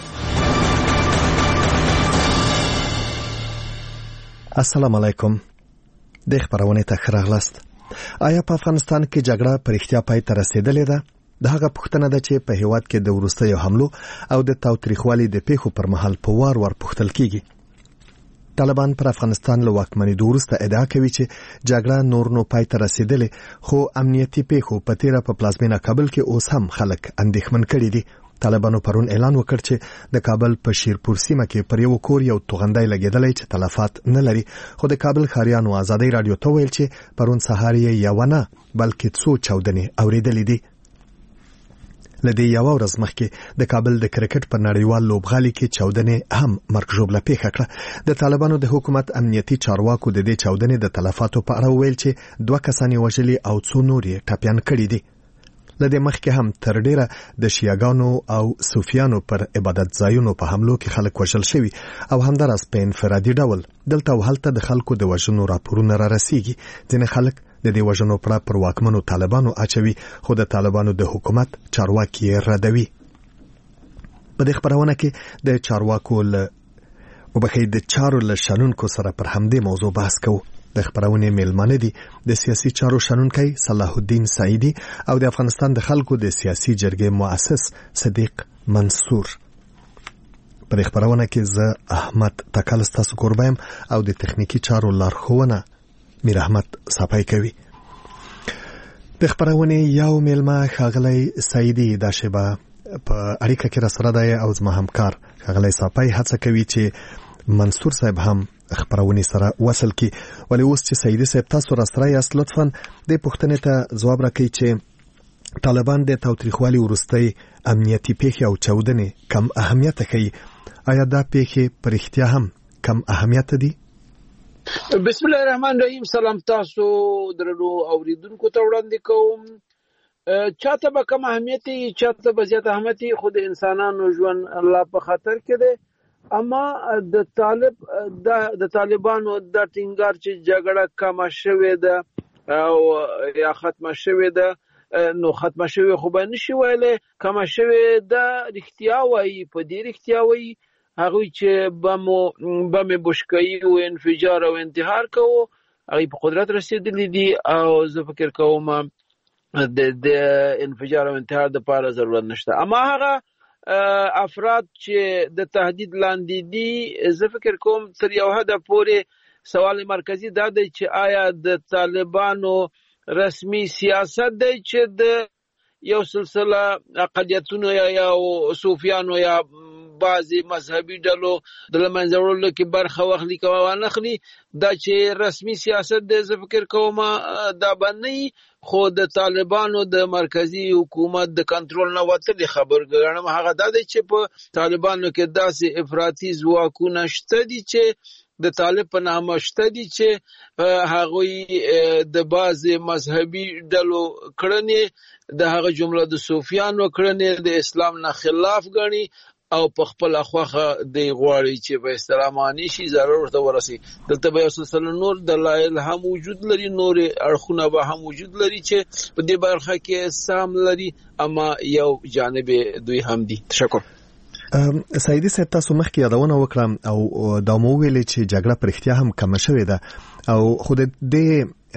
السلام علیکم. د خبرونه ته خراغلاست. آیا په افغانستان کې جګړه پر اختیا پای ته رسیدلې ده؟ د هغه پوښتنه ده چې په هیواد کې د وروستیو حملو او د تاوتریخوالي د پیښو پر مهال په وار وار پوښتل کیږي. طالبان پر افغانستان له واکمنۍ وروسته ادعا کوي چې جګړه نور نو پای ته رسیدلې، خو امنیتي پیښو په تیره په پلازمینه کابل کې اوس هم خلک اندېښمن کړي دي. طالبانو پرون اعلان وکړ چې د کابل په شیرپور سیمه کې پر یو کور یو توغندی لګیدلی چې تلفات نه لري، خو د کابل ښاریانو ازادي رادیو ته ویل چې پرون سهار یې یو نه بلکې څو چاودنې اوریدلې دي. لدې یو ورځ مخکې د کابل د کرکټ په نړیوال لوبغالي کې چاودنې هم مرګ ژوبله پیښه کړه. د طالبانو د حکومت امنیتي چارواکو د دې چاودنې د تلفاتو په اړه ویل چې دوه کسان یې وژلي او څو نور یې ټپیان کړي دي. لدې مخکې هم تر ډیره د شیعاګانو او صوفیانو پر عبادت ځایونو په حملو کې خلک وژل شوي او همداراز په انفرادي ډول دلته او هلته د خلکو د وژنو راپورونه را رسیږي. ځینې خلک د دې وژنو پړه پر واکمنو طالبانو اچوي، خو د طالبانو د حکومت چارواکي یې ردوي. په دې خبرونه کې د چارواکو له وبخې د چارو له شنونکو سره پر همدې موضوع بحث کوو. د خبرونه میلمانه دي د سیاسي چارو شنونکي صلاح الدین سعیدی او د افغانستان د خلکو د سیاسي جرګې مؤسس صدیق منصور. په دې خبرونه کې زه احمد تکل ستاسو قربایم او د تخنیکی چارو لارښوونه میر احمد صاحب کوي. د خبرونه یو میلمه خاغلی سعیدی د شبا په اړیکه کې را سره دی او زما همکار خاغلی صاحب هڅه کوي چې منصور صاحب هم خبرونه سره وصل کی ولی اوس چې سیدی صاحب تاسو را سره یاست لطفا د پوښتنې ته ځواب راکړئ چې طالبان د تاوتریخوالي وروستۍ امنیتي پیښې او چاودنې کم اهمیت کوي آیا دا پیښې پر اختیا هم کم اهمیت دي؟ بسم الله الرحمن الرحیم. سلام تاسو درنو اوریدونکو ته وړاندې کوم. چاته به کم اهمیت چاته به زیات اهمیت خود انسانانو ژوند الله په خطر کې دی، اما د طالب د طالبانو د ټینګار چې جګړه کمه شوې ده او یا ختمه شوې ده، نو ختمه شوې خو به نشي ویلې، کمه شوې ده رښتیا وایي، په دې رښتیا وایي هغوی چې بمو بمې بشکایي او انفجار او انتحار کوو هغوی په قدرت رسېدلي دي او زه فکر کوم د د انفجار او انتحار دپاره ضرورت نشته. اما هغه افراد چې د تهدید لاندې دي، زه فکر کوم تر یو حده پورې سوال مرکزي دا دی چې آیا د طالبانو رسمي سیاست دی چې د یو سلسله اقلیتونو یا یو صوفیانو یا بعضی مذهبي ډلو د له منځه وړلو کې برخه واخلي که وانخلي، دا چې رسمي سیاست دی زه فکر کوم دا به نه وي، خو د طالبانو د مرکزي حکومت د کنټرول نه وتلې خبر ګڼم هغه دا دی چې په طالبانو کې داسې افراطي ځواکونه شته دي چې د طالب په نامه شته دي چې هغوی د بعضې مذهبي ډلو کړنې د هغه جمله د صوفیانو کړنې د اسلام نه خلاف ګڼي او په خپله خوښه دی غواړي چې په اصطلاح معنی شي ضرر ورته ورسي. دلته به یو سلسله نور دلایل هم وجود لري، نورې اړخونه به هم وجود لري چې په دې برخه کې سهم لري، اما یو جانب دوی هم دي. تشکر. سیدی صاحب تاسو مخکې یادونه وکړه او دا مو ویلې چې جګړه پر اختیا هم کمه شوې ده او خو د دې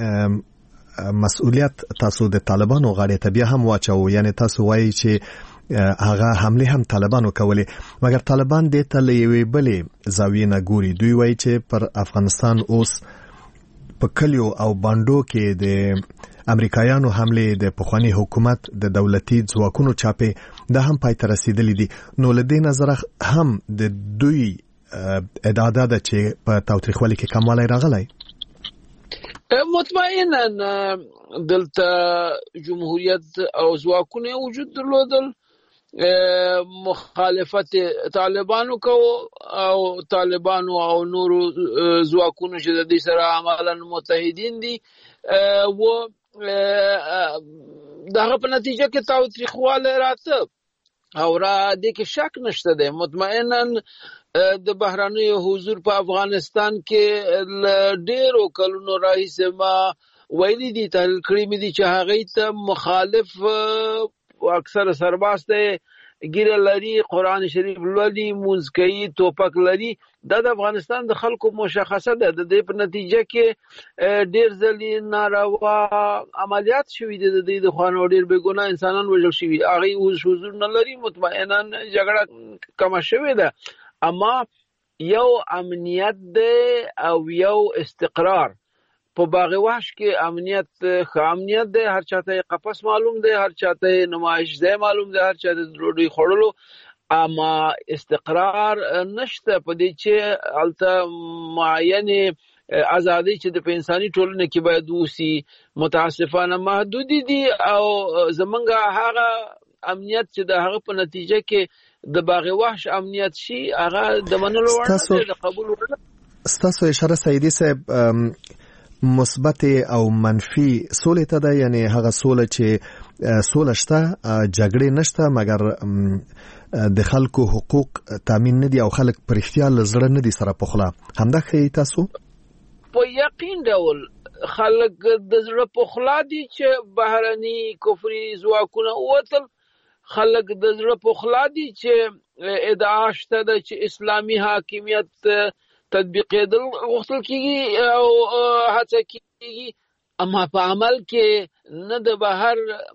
مسؤلیت تاسو د طالبانو غاړې ته بیا هم واچو، یعنی تاسو وایي چې هغه حمله هم طالبانو کولې، مګر طالبان دې ته له یوې بلې زاویې نه ګوري. دوی وایي چې پر افغانستان اوس په کلیو او بانډو کې د امریکایانو حمله د پخوانی حکومت د دولتي ځواکونو چاپې دا هم پای ته رسیدلې دي. نو له دې نظره هم د دوی ادعا ده چې په تاوتریخوالي کې کموالی راغلی. مطمئنا دلته جمهوریت او ځواکونه وجود درلودل، مخالفت طالبانو کو او طالبانو او نورو ځواکونو چې د دې سره عملاً متحدین دي و دغه په نتیجه کې تاوتریخوالی راته او را دې کې شک نشته دی. مطمئنا د بهرنیو حضور په افغانستان کې ډېرو کلونو راهیسې ما ویلي دي، تحلیل کړي مې دي چې هغوی ته مخالف اکثر سرباز ته ګیره لري، قرآن شریف لولي، مونځ کوي، توپک لري. دا د افغانستان د خلکو مشخصه ده. د دې په نتیجه کې ډېر ځلې ناروا عملیات شوي دي د دې د خوا نه، ډېر بېګناه انسانان وژل شوي، هغوی اوس حضور نه لري. مطمئنا جګړه کمه شوې ده، اما یو امنیت دی او یو استقرار. په باغ وحش کې امنیت ښه امنیت دی، هر چاته قفس معلوم دی، هر چاته نمایش ځای معلوم دی، هر چاته ډوډۍ خوړلو، اما استقرار نشته په دې چې هلته معینې ازادۍ چې د په انساني ټولنه کې باید وسي متاسفانه محدودې دي، او زمونږ هغه امنیت چې د هغه په نتیجه کې د باغ وحش امنیت شي هغه د منلو وړ نه دی، د قبول وړ نه. ستاسو اشاره سیدی صاحب مثبت او منفي سولې ته ده، یعنی هغه سوله چې سوله شته جګړې نشته، مګر د خلکو حقوق تامین نه دي او خلک پر اختیار له زړه نه دي سره پخلا، همدا ښیي تاسو؟ په یقین ډول خلک د زړه پخلا دي چې بهرني کفري ځواکونه ووتل، خلک د زړه پخلا دي چې ادعا شته ده چې اسلامي حاکمیت تطبیقېدل غوښتل کېږي او هڅه کېږي، اما په عمل کې نه د بهر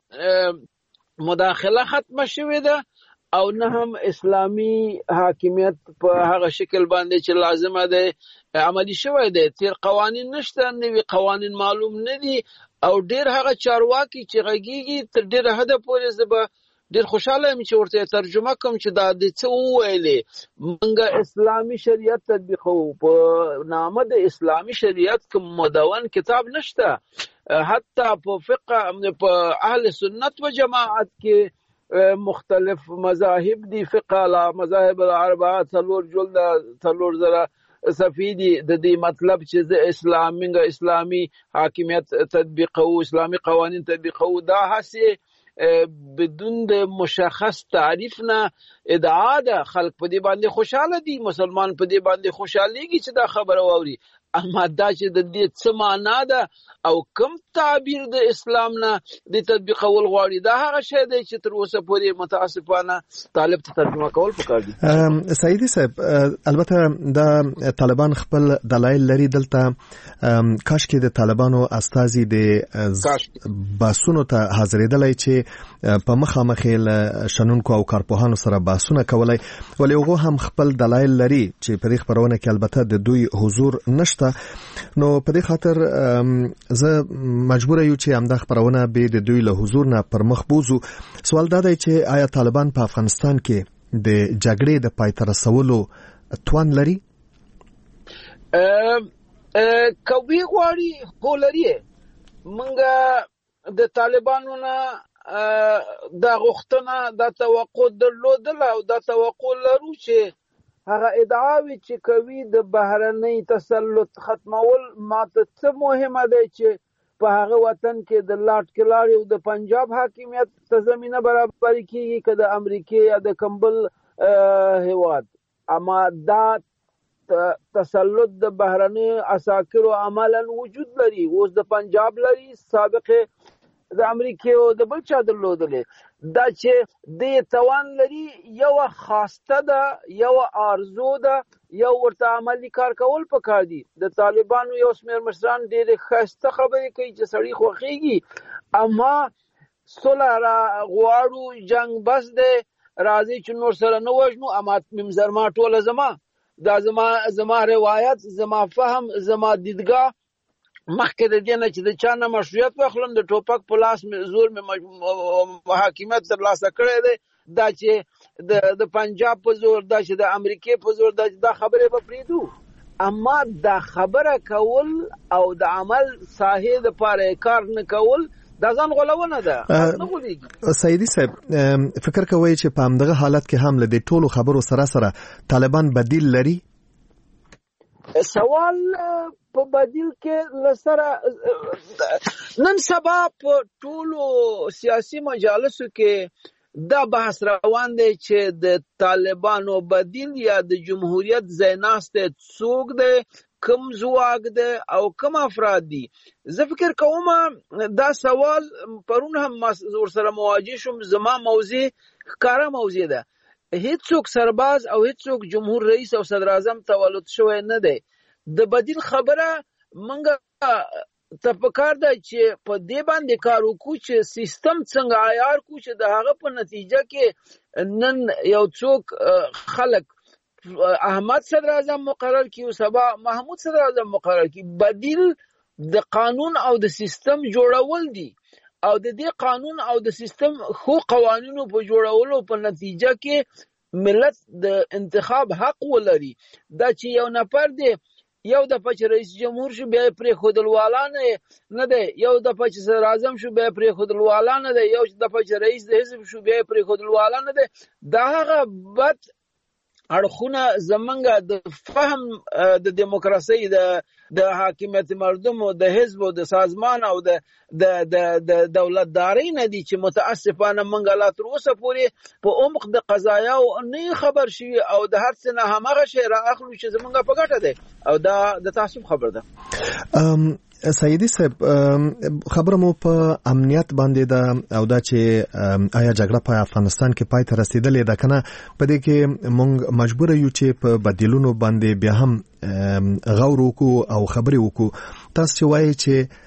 مداخله ختمه شوې ده او نه هم اسلامي حاکمیت په هغه شکل باندې چې لازمه ده عملی شوی دی. تیر قوانین نشته، نوي قوانین معلوم نه دي او ډېر هغه چارواکي چې غږیږي تر ډېره حده پورې زه به ډېر خوشاله یم چې ورته ترجمه کوم چې دا د څه وویلې موږ اسلامي شریعت تطبیقو په نامه د اسلامي شریعت کوم مدون کتاب نشته حتی په فقه په اهل سنت و جماعت کې مختلف مذاهب دي فقه لا مذاهب الاربعه څلور جلد څلور زره صفحې دي د دې مطلب چې د اسلامي اسلامي حاکمیت تطبیقو اسلامي قوانین تطبیقو دا هسه بدون د مشخص تعریف نه ادعا ده خلک په دې باندې خوشاله دي مسلمان په دې باندې خوشاليږي چې دا خبره ووري اما دا چې د دې څه معنا ده او کوم تعبیر د اسلام نه د تطبیقول غواړي دا هغه شی دی چې تر اوسه پورې متاسفانه طالب ته ترجمه کول پکار دي. سعیدی صاحب البته د طالبان خپل دلایل لري دلته کاش کې د طالبانو استازي د باسونو ته حاضرېدلای چې په مخامخ له شنونکو او کارپوهانو سره باسونه کولای ولې هغه هم خپل دلایل لري چې په دې خبرونه کې البته د دوی حضور نشته نو په دې خاطر زه مجبور یم چې همدا خبرونه به د دوی له حضور نه پر مخ بوزو. سوال دا دی چې آیا طالبان په افغانستان کې د جګړې د پای ته رسولو توان لري؟ کوي غواړي خو لري موږ د طالبانو نه دا غوښتنه دا توقع درلودله او دا توقع لرو چې هغه ادعاوي چې کوي د بهرنۍ تسلط ختمول ماته څه مهمه ده چې په هغه وطن کې د لاټ کلار او د پنجاب حاکمیت ته زمينه برابر کیږي که د امریکای یا د کمبل هیواد اما دا تسلط د بهرنۍ عساکرو عملاً وجود لري اوس د پنجاب لري سابقه د امریکای او د بل چا درلودلې دا چې د توان لري یو خواسته ده یو ارزو ده یو ورته عملی کار کول پکار دي. د طالبانو یو شمېر مشران ډېرې ښایسته خبرې کوي چې سړی خوښیږي اما صلح را غواړو جنگ بس دی راځي چې نور سره نه وژنو اما ممزرما ټوله زما دا زما زما روایت زما فهم زما دیدګاه مخکې د دې نه چې د چا نه مشروعیت واخلم د ټوپک په لاس زور مې حاکمیت ترلاسه کړی دی دا چې د پنجاب په زور دا چې د امریکای په زور دا خبرې به پرېږدو اما دا خبره کول او د عمل ساحې دپاره کار نه کول دا ځان غولونه ده نه غولېږي. سعیدي صاحب فکر کوئ چې په همدغه حالت کې هم له دې ټولو خبرو سره سره طالبان بدیل لري؟ سوال په بدیل کې لسره نن سبا په ټولو سیاسي مجالسو کې دا بحث روان دی چې د طالبانو بدیل یا د جمهوریت ځایناستی څوک دی کم ځواک دی او کم افراد دي. زه فکر کوم دا سوال پرون هم ورسره مواجه شوم زما موضوع ښکاره موضوع ده هیڅوک سرباز او هیڅوک جمهور رئیس او صدر اعظم تولد شوی نه دی. د بدیل خبره منګه تفکر ده چې په دې باندې کار وکړو چې سیستم څنګه عیار کو چې د هغه په نتیجه کې نن یو څوک خلک احمد صدر اعظم مقرر کی او سبا محمود صدر اعظم مقرر کی. بدیل د قانون او د سیستم جوړول دي او د دې قانون او د سیستم خو قوانینو په جوړولو په نتیجه کې ملت د انتخاب حق ولري. دا چې یو نفر دی یو د پچ رئیس جمهور شو بیا پرې خودلوالانه نه دی یو د پچ صدر اعظم شو بیا پرې خودلوالانه دی یو د پچ رئیس د حزب شو بیا پرې خودلوالانه دی. دا هغه بد اړخونه زمونږ د فهم د دیموکراسي د د حاکمیت مردم او د حزب او د سازمان او د د د دولتداري نه دي چې متاسفانه منګ لا تر اوسه پورې په عمق د قضایا او نه خبر شي او د هر څه نه همغه شی را اخلو چې زمونږ په ګټه ده او دا د تعصب خبر ده. سعیدی صاحب خبره مو په امنیت باندې ده او دا چې آیا جګړه په افغانستان کې پای ته رسیدلې ده کنه په دې کې مونږ مجبور یو چې په بدیلونو باندې بیا هم غور وکړو او خبرې وکړو. تاسو چې وایي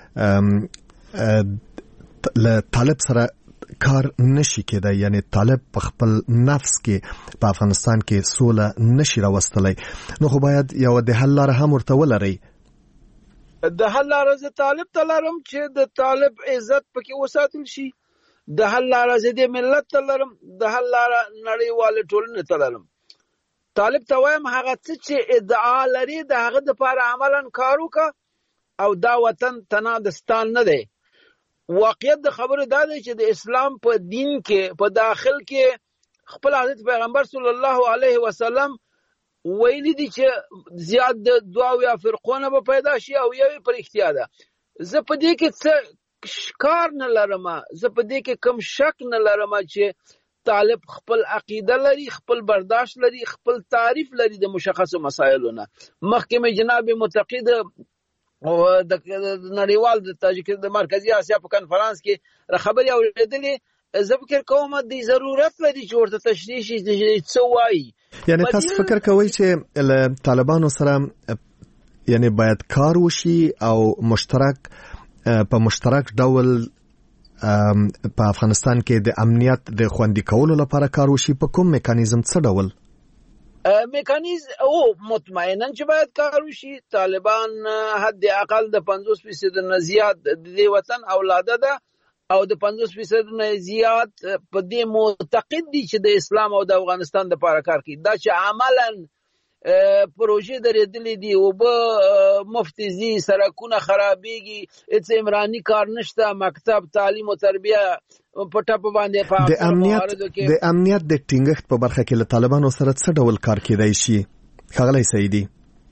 چې له طالب سره کار نشي کېدای یعنی طالب په خپل نفس کې په افغانستان کې سوله نشي راوستلی نو خو باید یو د حل لاره هم ورته ولرئ. د حل لاره زه طالب ته لرم چې د طالب عزت پکې وساتل شي د حل لاره زه ملت ته لرم، د حل لاره نړیوالې ټولنې ته لرم. طالب ته وایم هغه څه چې ادعا لري د هغه دپاره عملا کار وکړه او دا وطن تنادستان نه دی. واقعیت د خبرو دا دی چې د اسلام په دین کې په داخل کې خپل حضرت پیغمبر صلی الله علیه وسلم ویلی دي چې زیات د دوه یا فرقونه به پیدا شي او یوې پر اختیار ده. زه په دې کې څه شکار نه لرم، زه په دې کې کم شک نه لرم چې طالب خپل عقیده لري، خپل برداشت لري، خپل تعریف لري د مشخصو مسایلو نه. مخکې مې جناب متقی د نړیوال د تاجکستان د مرکزی اسیا په کنفرانس کې خبرې اورېدلې، زه فکر کوم د ضرورت لري چې ورته تشریح شي څه وایي. یعنی تاسو فکر کوئ چې له طالبانو سره یعنی باید کار وشي او مشترک په مشترک ډول په افغانستان کې د امنیت د خوندي کولو لپاره کار وشي؟ په کوم میکانیزم څه ډول میکانیزم او مطمئنا چې باید کار وشي؟ طالبان حد اقل د پنځوس فیصد نه زیات د دې وطن اولاده ده او د پنځوس فیصد نه زیات په دې معتقد دي چې د اسلام او د افغانستان لپاره کار کوي. دا چې عملاً پروژې درېدلې دي او به مفتی زی سرکونه خرابېږي، هېڅ عمراني کار نشته، مکتب تعلیم او تربیه په ټپه باندې په د امنیت د امنیت د ټینګښت په برخه کې له طالبانو سره څه ډول کار کېدای شي ښاغلی سعیدي؟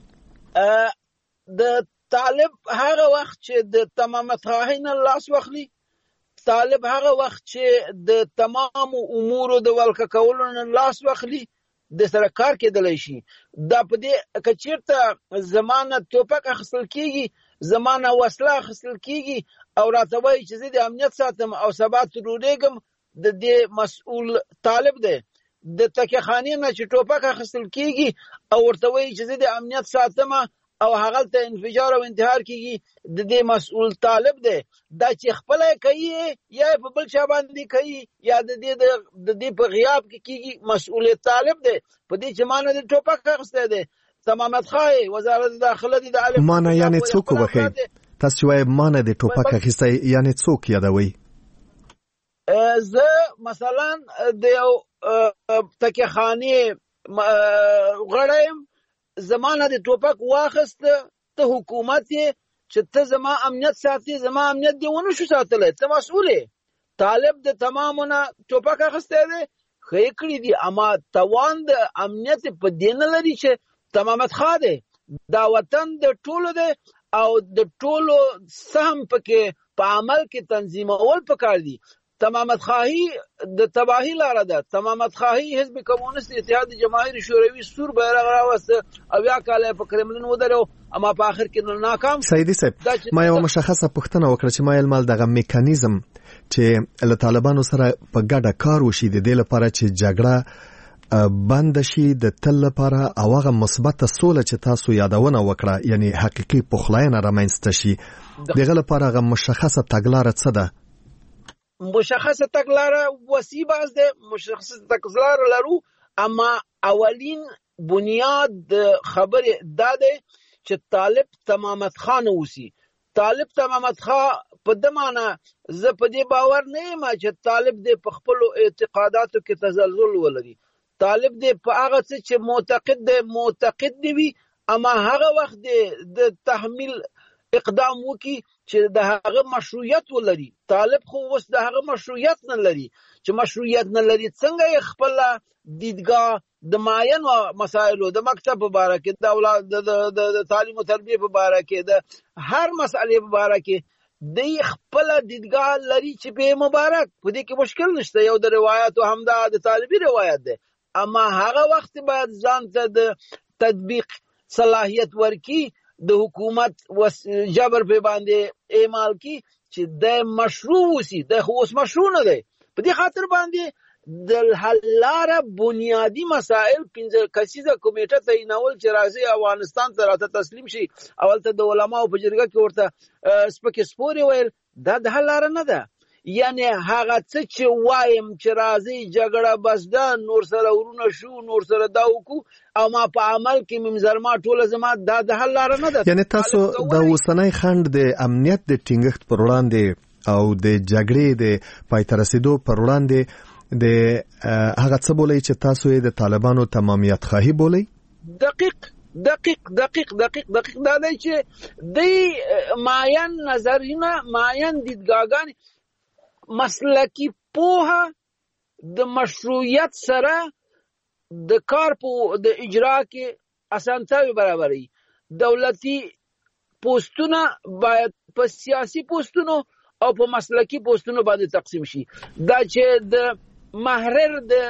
د طالب هغه وخت چې د تمامت خواهی نه لاس واخلي، طالب هغه وخت چې د تمام امورو د ولکه کولو نه لاس واخلي د سره کار کېدلی شي. دا په دې که چېرته زمانه توپک اخیستل کېږي، زمانه وسله اخیستل کېږي او راته وایي چې زه د امنیت ساتم او سبا ترورېږم، د دې مسؤل طالب دی. د تکیه خانې نه چې ټوپک اخیستل کېږي او ورته وایي چې زه د امنیت ساتم او هغلته انفجار او انتحار کېږي، د دې مسؤل طالب دی. دا چې خپله یې کوي یا په بل چا باندې کوي یا د دې د دې په غیاب کې کېږي، مسؤل طالب دی. په دې چې ما نه د ټوپک اخیستی دی، تمامت خای وزارت داخله دي د الف ما نه یعنې څوک وبښئ تاسو چې وایئ ما نه د ټوپک اخیستی یعنې څوک یادوئ؟ زه مثلا د یو تکیه خانې غړی یم، زمانه د ټوپک واخسته، ته حکومت یې چې ته زما امنیت ساتي، زما امنیت دې ونه شو ساتلی، ته مسؤل یې. طالب د تمامونه ټوپک اخیستی دی، ښه یې کړي دي، اما توان د امنیت په دې نه لري چې تمامت خوا دی. دا وطن د ټولو دی او د ټولو سهم پکې په عمل کې تنظیمول پکار دي. تمامت خواهی د تباهی لاره ده. تمامت خواهی حزب کمونیست اتحاد جماهیر شوروي سور بیرغ راوسته او یا کاله په کرملین ودرو، اما په اخر کې ناکام. سعیدي صاحب ما یو مشخصه پوښتنه وکړه چې ما یې مال دغه میکانیزم چې له طالبانو سره په ګډه کار وشي د دې لپاره چې جګړه بند شي د تل لپاره او هغه مثبته سوله چې تاسو یادونه وکړه یعنی حقیقي پخلاینه رامنځته شي، دغه لپاره هغه مشخصه تګلاره څه ده؟ مشخصه تګلاره وسیع باز ده، مشخصه تګلاره لرو، اما اولین بنیاد د خبرې دا ده چې طالب تمامت خان اوسي. طالب تمامت خان په د معنا زه په دې باور نه یم چې طالب دې په خپلو اعتقاداتو کې تزلزل ولري. طالب دې په هغه څه چې معتقد دی معتقد دی وي، اما هغه وخت د تحمیل اقدام وکي چې د هغه مشروعیت ولري. طالب خو اوس د هغه مشروعیت نه لري، چې مشروعیت نه لري څنګه یې خپل دیدګاه د معینو مسایلو د مکتب په باره کې، د اولاد د تعلیم او تربیه په باره کې، د هر مسئلې په باره کې د خپل دیدګاه لري چې به مبارک په دې کې مشکل نشته. یو د روایت او همدا د طالبي روایت ده، اما هغه وخت باید ځان ته د تطبیق صلاحیت ورکی، د حکومت جبر په باندې اعمال کی چې د مشروع وسی. د خو اوس مشروع نه دی. په دې خاطر باندې د حل لاره بنیادی مسائل پنځه کسیزه کمیټه تعینول چې راځي افغانستان ته راته تسلیم شي، اول ته د علماو په جرګه کې ورته سپکې سپورې ویل، دا د حل لاره نه ده. یعنی هغه څه چې وایم چې راځي جګړه بس ده، نور سره ورونه شو، نور سره دا وکړو، او ما په عمل کې ممزرما ټوله زما دا د حل لاره نه ده. یعنی تاسو د اوسنۍ خنډ د امنیت د ټینګښت پر وړاندې او د جګړې د پای ته رسیدو پر وړاندې د هغه څه بولئ چې تاسو یې د طالبانو تمامیت خواهي بولئ؟ دقیق دقیق دقیق دقیق دقیق دا دی چې د معین نظرونه معین دیدګاګان مسلکی پوهه د مشروعیت سره د کار په د اجرا کې اسانتیاوې برابري. دولتي پوسټونه باید په سیاسي پوسټونو او په مسلکی پوسټونو باندې تقسیم شي. دا چې د محرر د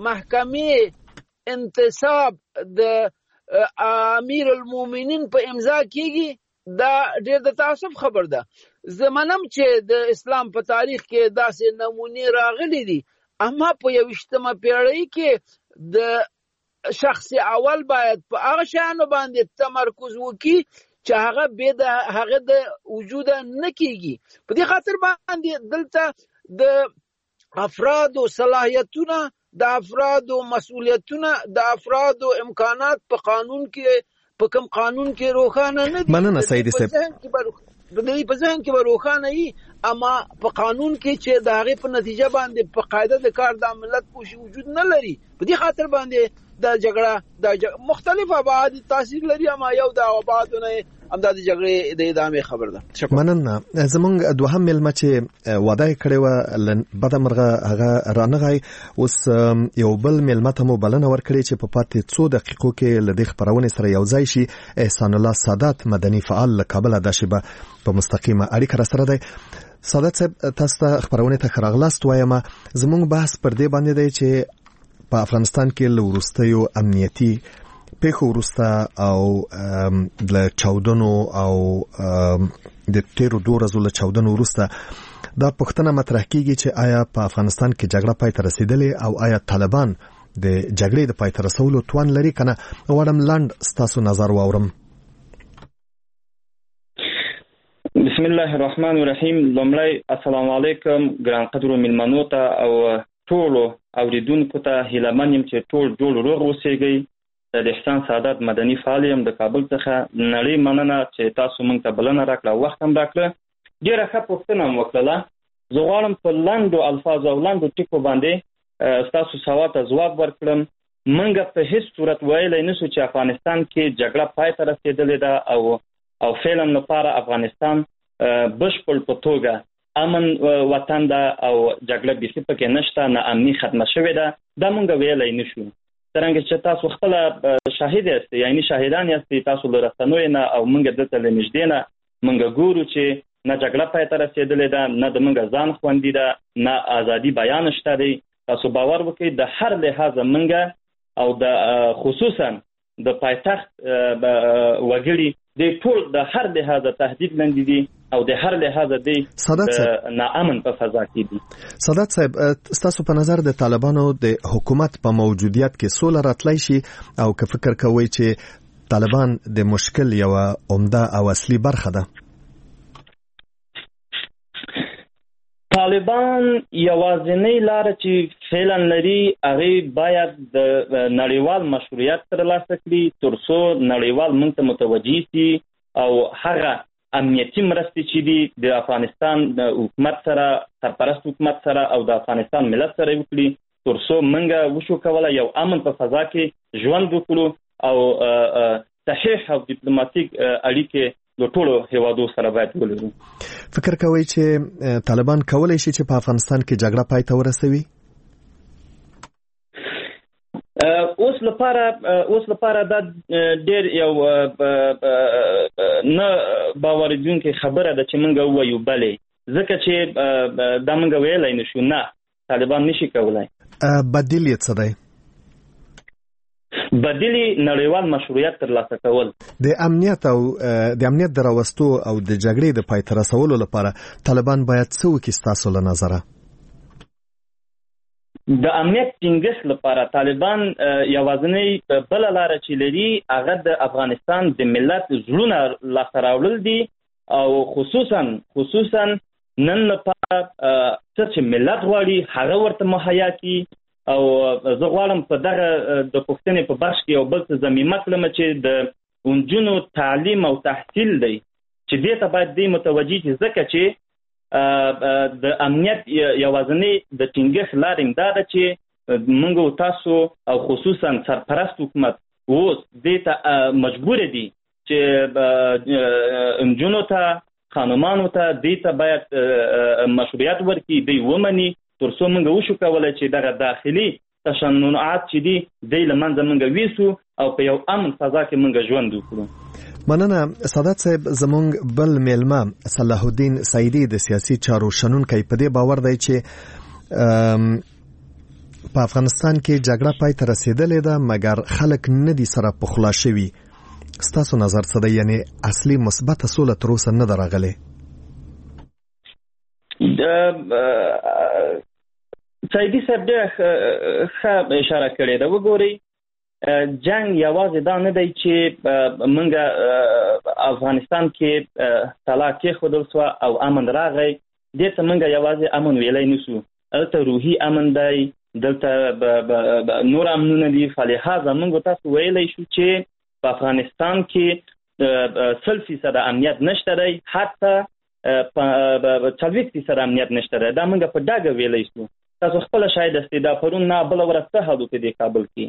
محکمې انتصاب د امیر المؤمنین په امضا کېږي دا ډېر د تعصب خبر ده. زمونم چې د اسلام په تاریخ کې داسې نمونې راغلي دي، اما په یویشتمه پیړۍ کې د شخص اول باید په هغه شیانو باندې تمرکز وکړي چې هغه به د هغه د وجود نه کیږي. په دې خاطر باندې دلته د افرادو صلاحیتونه، د افرادو مسؤلیتونه، د افرادو امکانات په قانون کې په کوم قانون کې روښانه نه دي. مننه سید صاحب. د دې په ذهن کې به روښانه وي، اما په قانون کې چې د هغې په نتیجه باندې په قاعده د کار د ملت پوشي وجود نه لري. په دې خاطر باندې د جګړه د مختلف ابعاد تاثیر لري، اما یو د ابعادونه همدا د جګړې د ادامې خبر ده. مننه. زمونږ دوهم مېلمه چې وعده یې کړې وه بده مرغه هغه رانغی، اوس یو بل مېلمه ته مو بلنه ورکړې چې په پاتې څو دقیقو کې له دې خپرونې سره یو ځای شي. احسان الله سادات، مدني فعال له کابله، دا شیبه په مستقیمه اړیکه راسره دی. سادات صاحب، تاسو ته خپرونې ته ښه راغلاست وایم. زمونږ بحث پر دې باندې دی چې په افغانستان کې له وروستیو امنیتي پیښو وروسته او له چاودنو او د تیرو دوه ورځو له چاودنو وروسته دا پوښتنه مطرح کیږي چې آیا په افغانستان کې جګړه پای ته رسیدلې او آیا طالبان د جګړې د پای ته رسولو توان لري که نه؟ غواړم لنډ ستاسو نظر واورم. بسم الله الرحمن الرحیم. لومړی السلام علیکم ګران قدرو مېلمنو ته او ټولو اوریدونکو ته هیله من یم چې ټول ټول روغ اوسئ. د احسان سادات مدني فعال یم د کابل څخه. نړۍ مننه چې تاسو موږ ته بلنه راکړه، وخت هم راکړه. ډېره ښه پوښتنه مو وکړله. زه غواړم په لنډو الفاظو او لنډو ټکو باندې ستاسو سوال ته ځواب ورکړم. موږ په هیڅ صورت ویلی نشو چې افغانستان کې جګړه پای ته رسېدلې ده او او فعلا لپاره افغانستان بشپړ په توګه امن وطن ده او جګړه بیخي پکې نشته، نه امني ختمه شوې ده. دا موږ ویلی نشو. څرنګه چې تاسو خپله شاهد یاستئ، یعنی شاهدان یاستئ، تاسو له رسنیو نه او موږ دلته له نږدې نه موږ ګورو چې نه جګړه پای ته رسېدلې ده، نه د موږ ځان خوندي ده، نه ازادي بیان شته دی. تاسو باور وکړئ د هر لحاظه موږ او د خصوصا د پایتخت وګړي د ټول د هر لحاظه تهدید لاندې دي او د هر لحاظه دی د ناامن په فضا کې دي. سادات صاحب، ستاسو په نظر د طالبانو د حکومت په موجودیت کې سوله راتلی شي او که فکر کوئ چې طالبان د مشکل یو عمده او اصلي برخه ده؟ طالبان یوازینی لار چې فعلا لري هغه باید د نړیوال مشروعیت ترلاسه کړي تر څو نړیوال موږ ته متوجه شي او هغه امنیتي مرستې چې دي د افغانستان د حکومت سره، سرپرست حکومت سره او د افغانستان ملت سره وکړي تر څو موږ وشو کولی یو امن په فضا کې ژوند وکړو او صحیح او ډیپلوماټیک اړیکې د ټولو هیوادو سره باید ولرو. فکر کوئ چې طالبان کولی شي چې په افغانستان کې جګړه پای ته ورسوي؟ اوس لپاره اوس لپاره دا ډېر یو نه باورېدونکې خبره ده چې موږ ووایو بلې، ځکه چې دا موږ ویلی نشو. نه، طالبان نشي کولی. بدیل یې څه دی؟ بدیلی نړیوال مشروعیت ترلاسه کول. د امنیت او د امنیت د راوستو او د جګړې د پای ته رسولو لپاره طالبان باید څه وکړي ستاسو له نظره؟ د امنیت ټینګښت لپاره طالبان یوازینی بله لاره چې لري هغه د افغانستان د ملت زړونه لاسته راوړل دي او خصوصا خصوصا نن لپاره څه چې ملت غواړي هغه ورته مهیا کړي. او زه غواړم په دغه د پوښتنې په بخش کې یو بل څه ضمیمه کړم چې د نجونو تعلیم او تحصیل دی چې دې ته باید دی متوجه شي، ځکه چې د امنیت یوازینی د ټینګښت لارې دا ده چې موږ تاسو او خصوصا سرپرست حکومت اوس دې ته مجبور دي چې نجونو ته خانمانو ته دې ته باید مشروعیت ورکړي، دوی ومني تر څو موږ وشو کولی چې دغه داخلي تشنعات چې دي دی له منځه موږ ویسو او په یو امن فضا کې موږ ژوند وکړو. مننه سادات صاحب. زمونږ بل میلمه صلاح الدین سعیدی د سیاسي چارو شنونکی په دې باور دی چې په افغانستان کې جګړه پای ته رسیدلې ده مګر خلک نه دي سره پخلا شوي. ستاسو نظر څه دی؟ یعنی اصلي مثبته سوله تر اوسه نه ده راغلې. سعیدي صاحب ډېره ښه اشاره کړې ده. وګورئ جنګ یوازې دا نه دی چې موږ افغانستان کې طلا کېښودل سوه او امن راغی، دې ته موږ یوازې امن ویلی نه سو. دلته روحي امن دی، دلته نور امنونه دي. فلهذا موږ تاسو ویلی شو چې په افغانستان کې سل فیصد امنیت نشته دی، حتی څلوېښت فیصد امنیت نشته دی. دا موږ په ډاګه ویلی شو. تاسو خپله شاید استې دا پرون نه بله ورځ څه حال په دې کابل کې.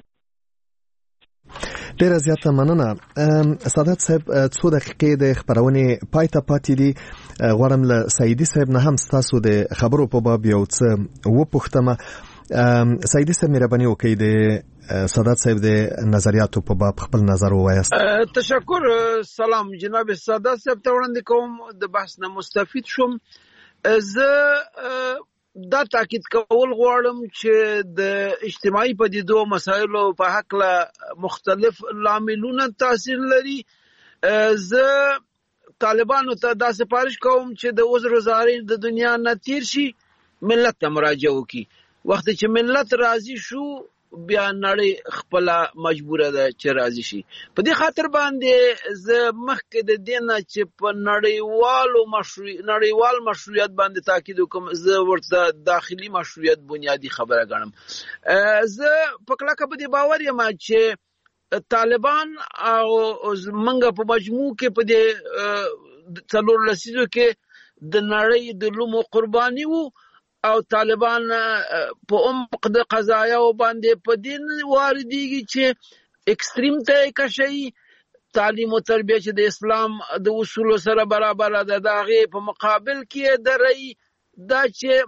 ډیره زیاته مننه. سادات صاحب څو دقیقې د خبرونې پای ته پاتې دي. غواړم له سعیدي صاحب نه هم ستاسو د خبرو په باب یو څه وپوښتمه. سعیدي صاحب مهرباني وکړئ د سادات صاحب د نظریاتو په باب خپل نظر ووایاست. تشکر. سلام جناب سادات صاحب ته وړاندې کوم. د بحث نه مستفید شوم. زه دا تاکید کول غواړم چې د اجتماعي پدیدو مسایلو په هکله مختلف لاملونه تاثیر لري. زه طالبانو ته دا سپارښت کوم چې د عذر زارۍ د دنیا نه تیر شي، ملت ته مراجعه وکړي. وخت چې ملت راضي شو بیا نړۍ خپله مجبوره ده چې راضي شي. په دې خاطر باندې زه مخکې د دې نه چې په نړیوالو مشروع نړیوال مشروعیت باندې تاکید وکړم، زه ورته داخلي مشروعیت بنیادي خبره ګڼم. زه په کلکه په دې باور یم چې طالبان او موږ په مجموع کې په دې څلور لسیزو کې د نړۍ د لومو قرباني وو او طالبان په عمق د قضایاو باندې په دین واردېږي چې اکستریم ته یې کشوي. تعلیم او تربیه چې د اسلام د اصولو سره برابر ده، د هغې په مقابل کې دروي. دا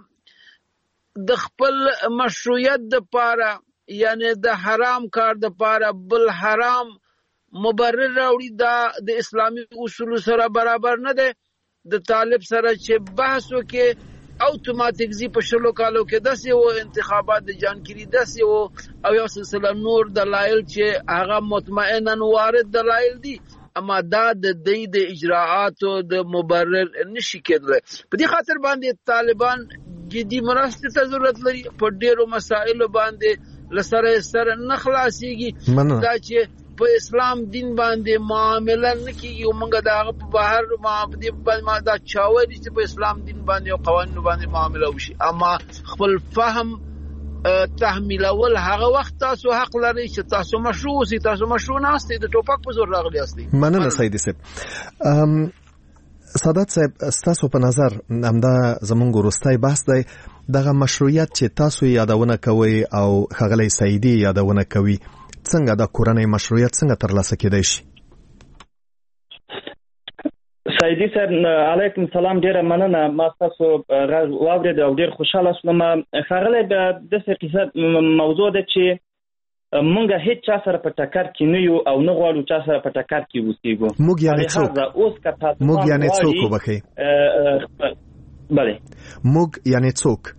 چې د خپل مشروعیت دپاره یعنی د حرام کار دپاره بل حرام مبرر راوړي، دا د اسلامي اصولو سره برابر نه ده. د طالب سره چې بحث وکړي اوتوماتیک زی په شلو کالو کې داسې و انتخابات د جانګیري داسې و او یو سلسله نور دلایل چې هغه مطمئنا وارد دلایل دي، اما دا د دوی د اجراعاتو د مبرر نشي کېدلی. په دې خاطر باندې طالبان جدي مرستې ته ضرورت لري. په ډېرو مسایلو باندې له سره سره نه خلاصېږي. دا چې په اسلام دین باندې معامله نه کېږي او موږ د هغه په بهر ما دا چاوري چې په اسلام دین باندې او قوانینو باندې معامله وشي. اما خپل فهم تحمیلول هغه وخت تاسو حق لرئ چې تاسو مشروع اوسئ. تاسو مشروع نه یاستئ، د ټوپک په زور راغلي یاستئ. مننه سعیدي صاحب. سادات صاحب ستاسو په نظر همدا زمونږ وروستی بحث دی. دغه مشروعیت چې تاسو یادونه کوئ او ښاغلی سعیدي یادونه کوي، څنګه د کورنۍ مشروعیت څنګه ترلاسه کېدای شي؟ سعیدي صاحب علیکم سلام. ډیره مننه. ما تاسو غږ واورېد او ډیر خوشحاله شوم. ښاغلی داسې قصه موضوع ده چې موږ هیڅ چا سره په ټکر کې نه یو او نه غواړو چا سره په ټکر کې اوسېږو. موږ یعنې څوک؟ موږ یعنې څوک وبخئ؟ بله موږ یعنې څوک؟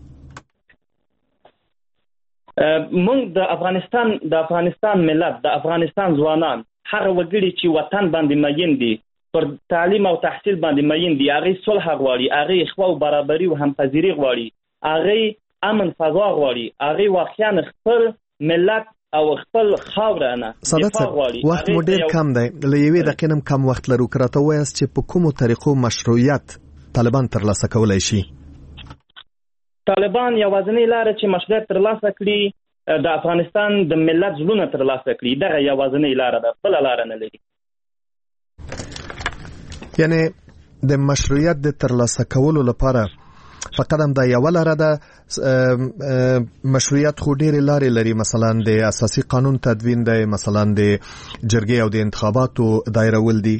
موږ د افغانستان د افغانستان ملت، د افغانستان ځوانان، هغه وګړي چې وطن باندې مین دي، پر تعلیم او تحصیل باندې مین دي، هغې صلح غواړي، هغې اخوا او برابري او همپذیري غواړي، هغې امن فضا غواړي، هغې واقعا خپل ملت او خپل خاوره نه دفاع غواړي. وخت مو ډېر کم دی، له یوې دقیقې نه هم کم وخت لرو. که راته ووایاست چې په کومو طریقو مشروعیت طالبان ترلاسه کولی شي؟ طالبان یوازینۍ لاره چې مشروعیت ترلاسه کړي د افغانستان د ملت زړونه ترلاسه کړي، دغه یوازینۍ لاره ده، بله لاره نه لري. یعنی د مشروعیت د ترلاسه کولو لپاره فقط هم دا یو لاره ده. مشروعیت خو ډېرې لارې لري، مثلا د اساسي قانون تدوین دی، مثلا د جرګې او د انتخاباتو دایرول دي.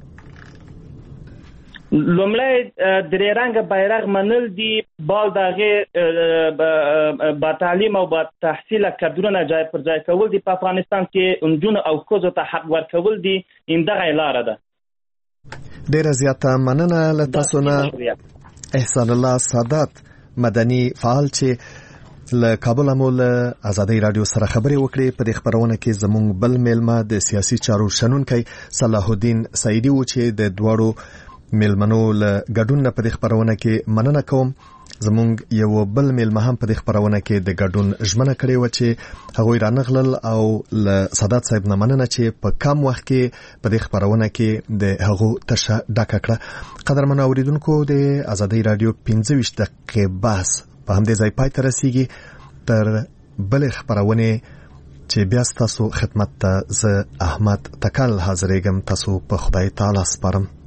لومړی درې رنګه بیرغ منل دي، بال د هغې با تعلیم او با تحصیله کډرونه ځای پر ځای کول دي. په افغانستان کې نجونو او ښځو ته حق ورکول دي. همدغه یې لاره ده. ډېره زیاته مننه له تاسو نه احسان الله سادات، مدني فعال چې له کابل مو له آزادۍ رادیو سره خبرې وکړې. په دې خبرونه کې زموږ بل میلمه د سیاسي چارو شنونکی صلاح الدین سعیدي و چې د دواړو میلمنو له ګډون نه په دې خبرونه کې مننه کوم. زموږ یو بل میلمه هم په دې خبرونه کې د ګډون ژمنه کړې و چې هغوی رانغلل او له سادات صاحب نه مننه چې په کم وخت کې په دې خبرونه کې د هغو تشه ډکه کړه. قدرمنو اوریدونکو، د آزادۍ رادیو پنځه ویشت دقیقې بحث په همدې ځای پای ته رسیږي. تر بلې خبرونې چې بیا ستاسو خدمت ته زه احمد تکل حاضرېږم، تاسو په خدای تعالی سپارم.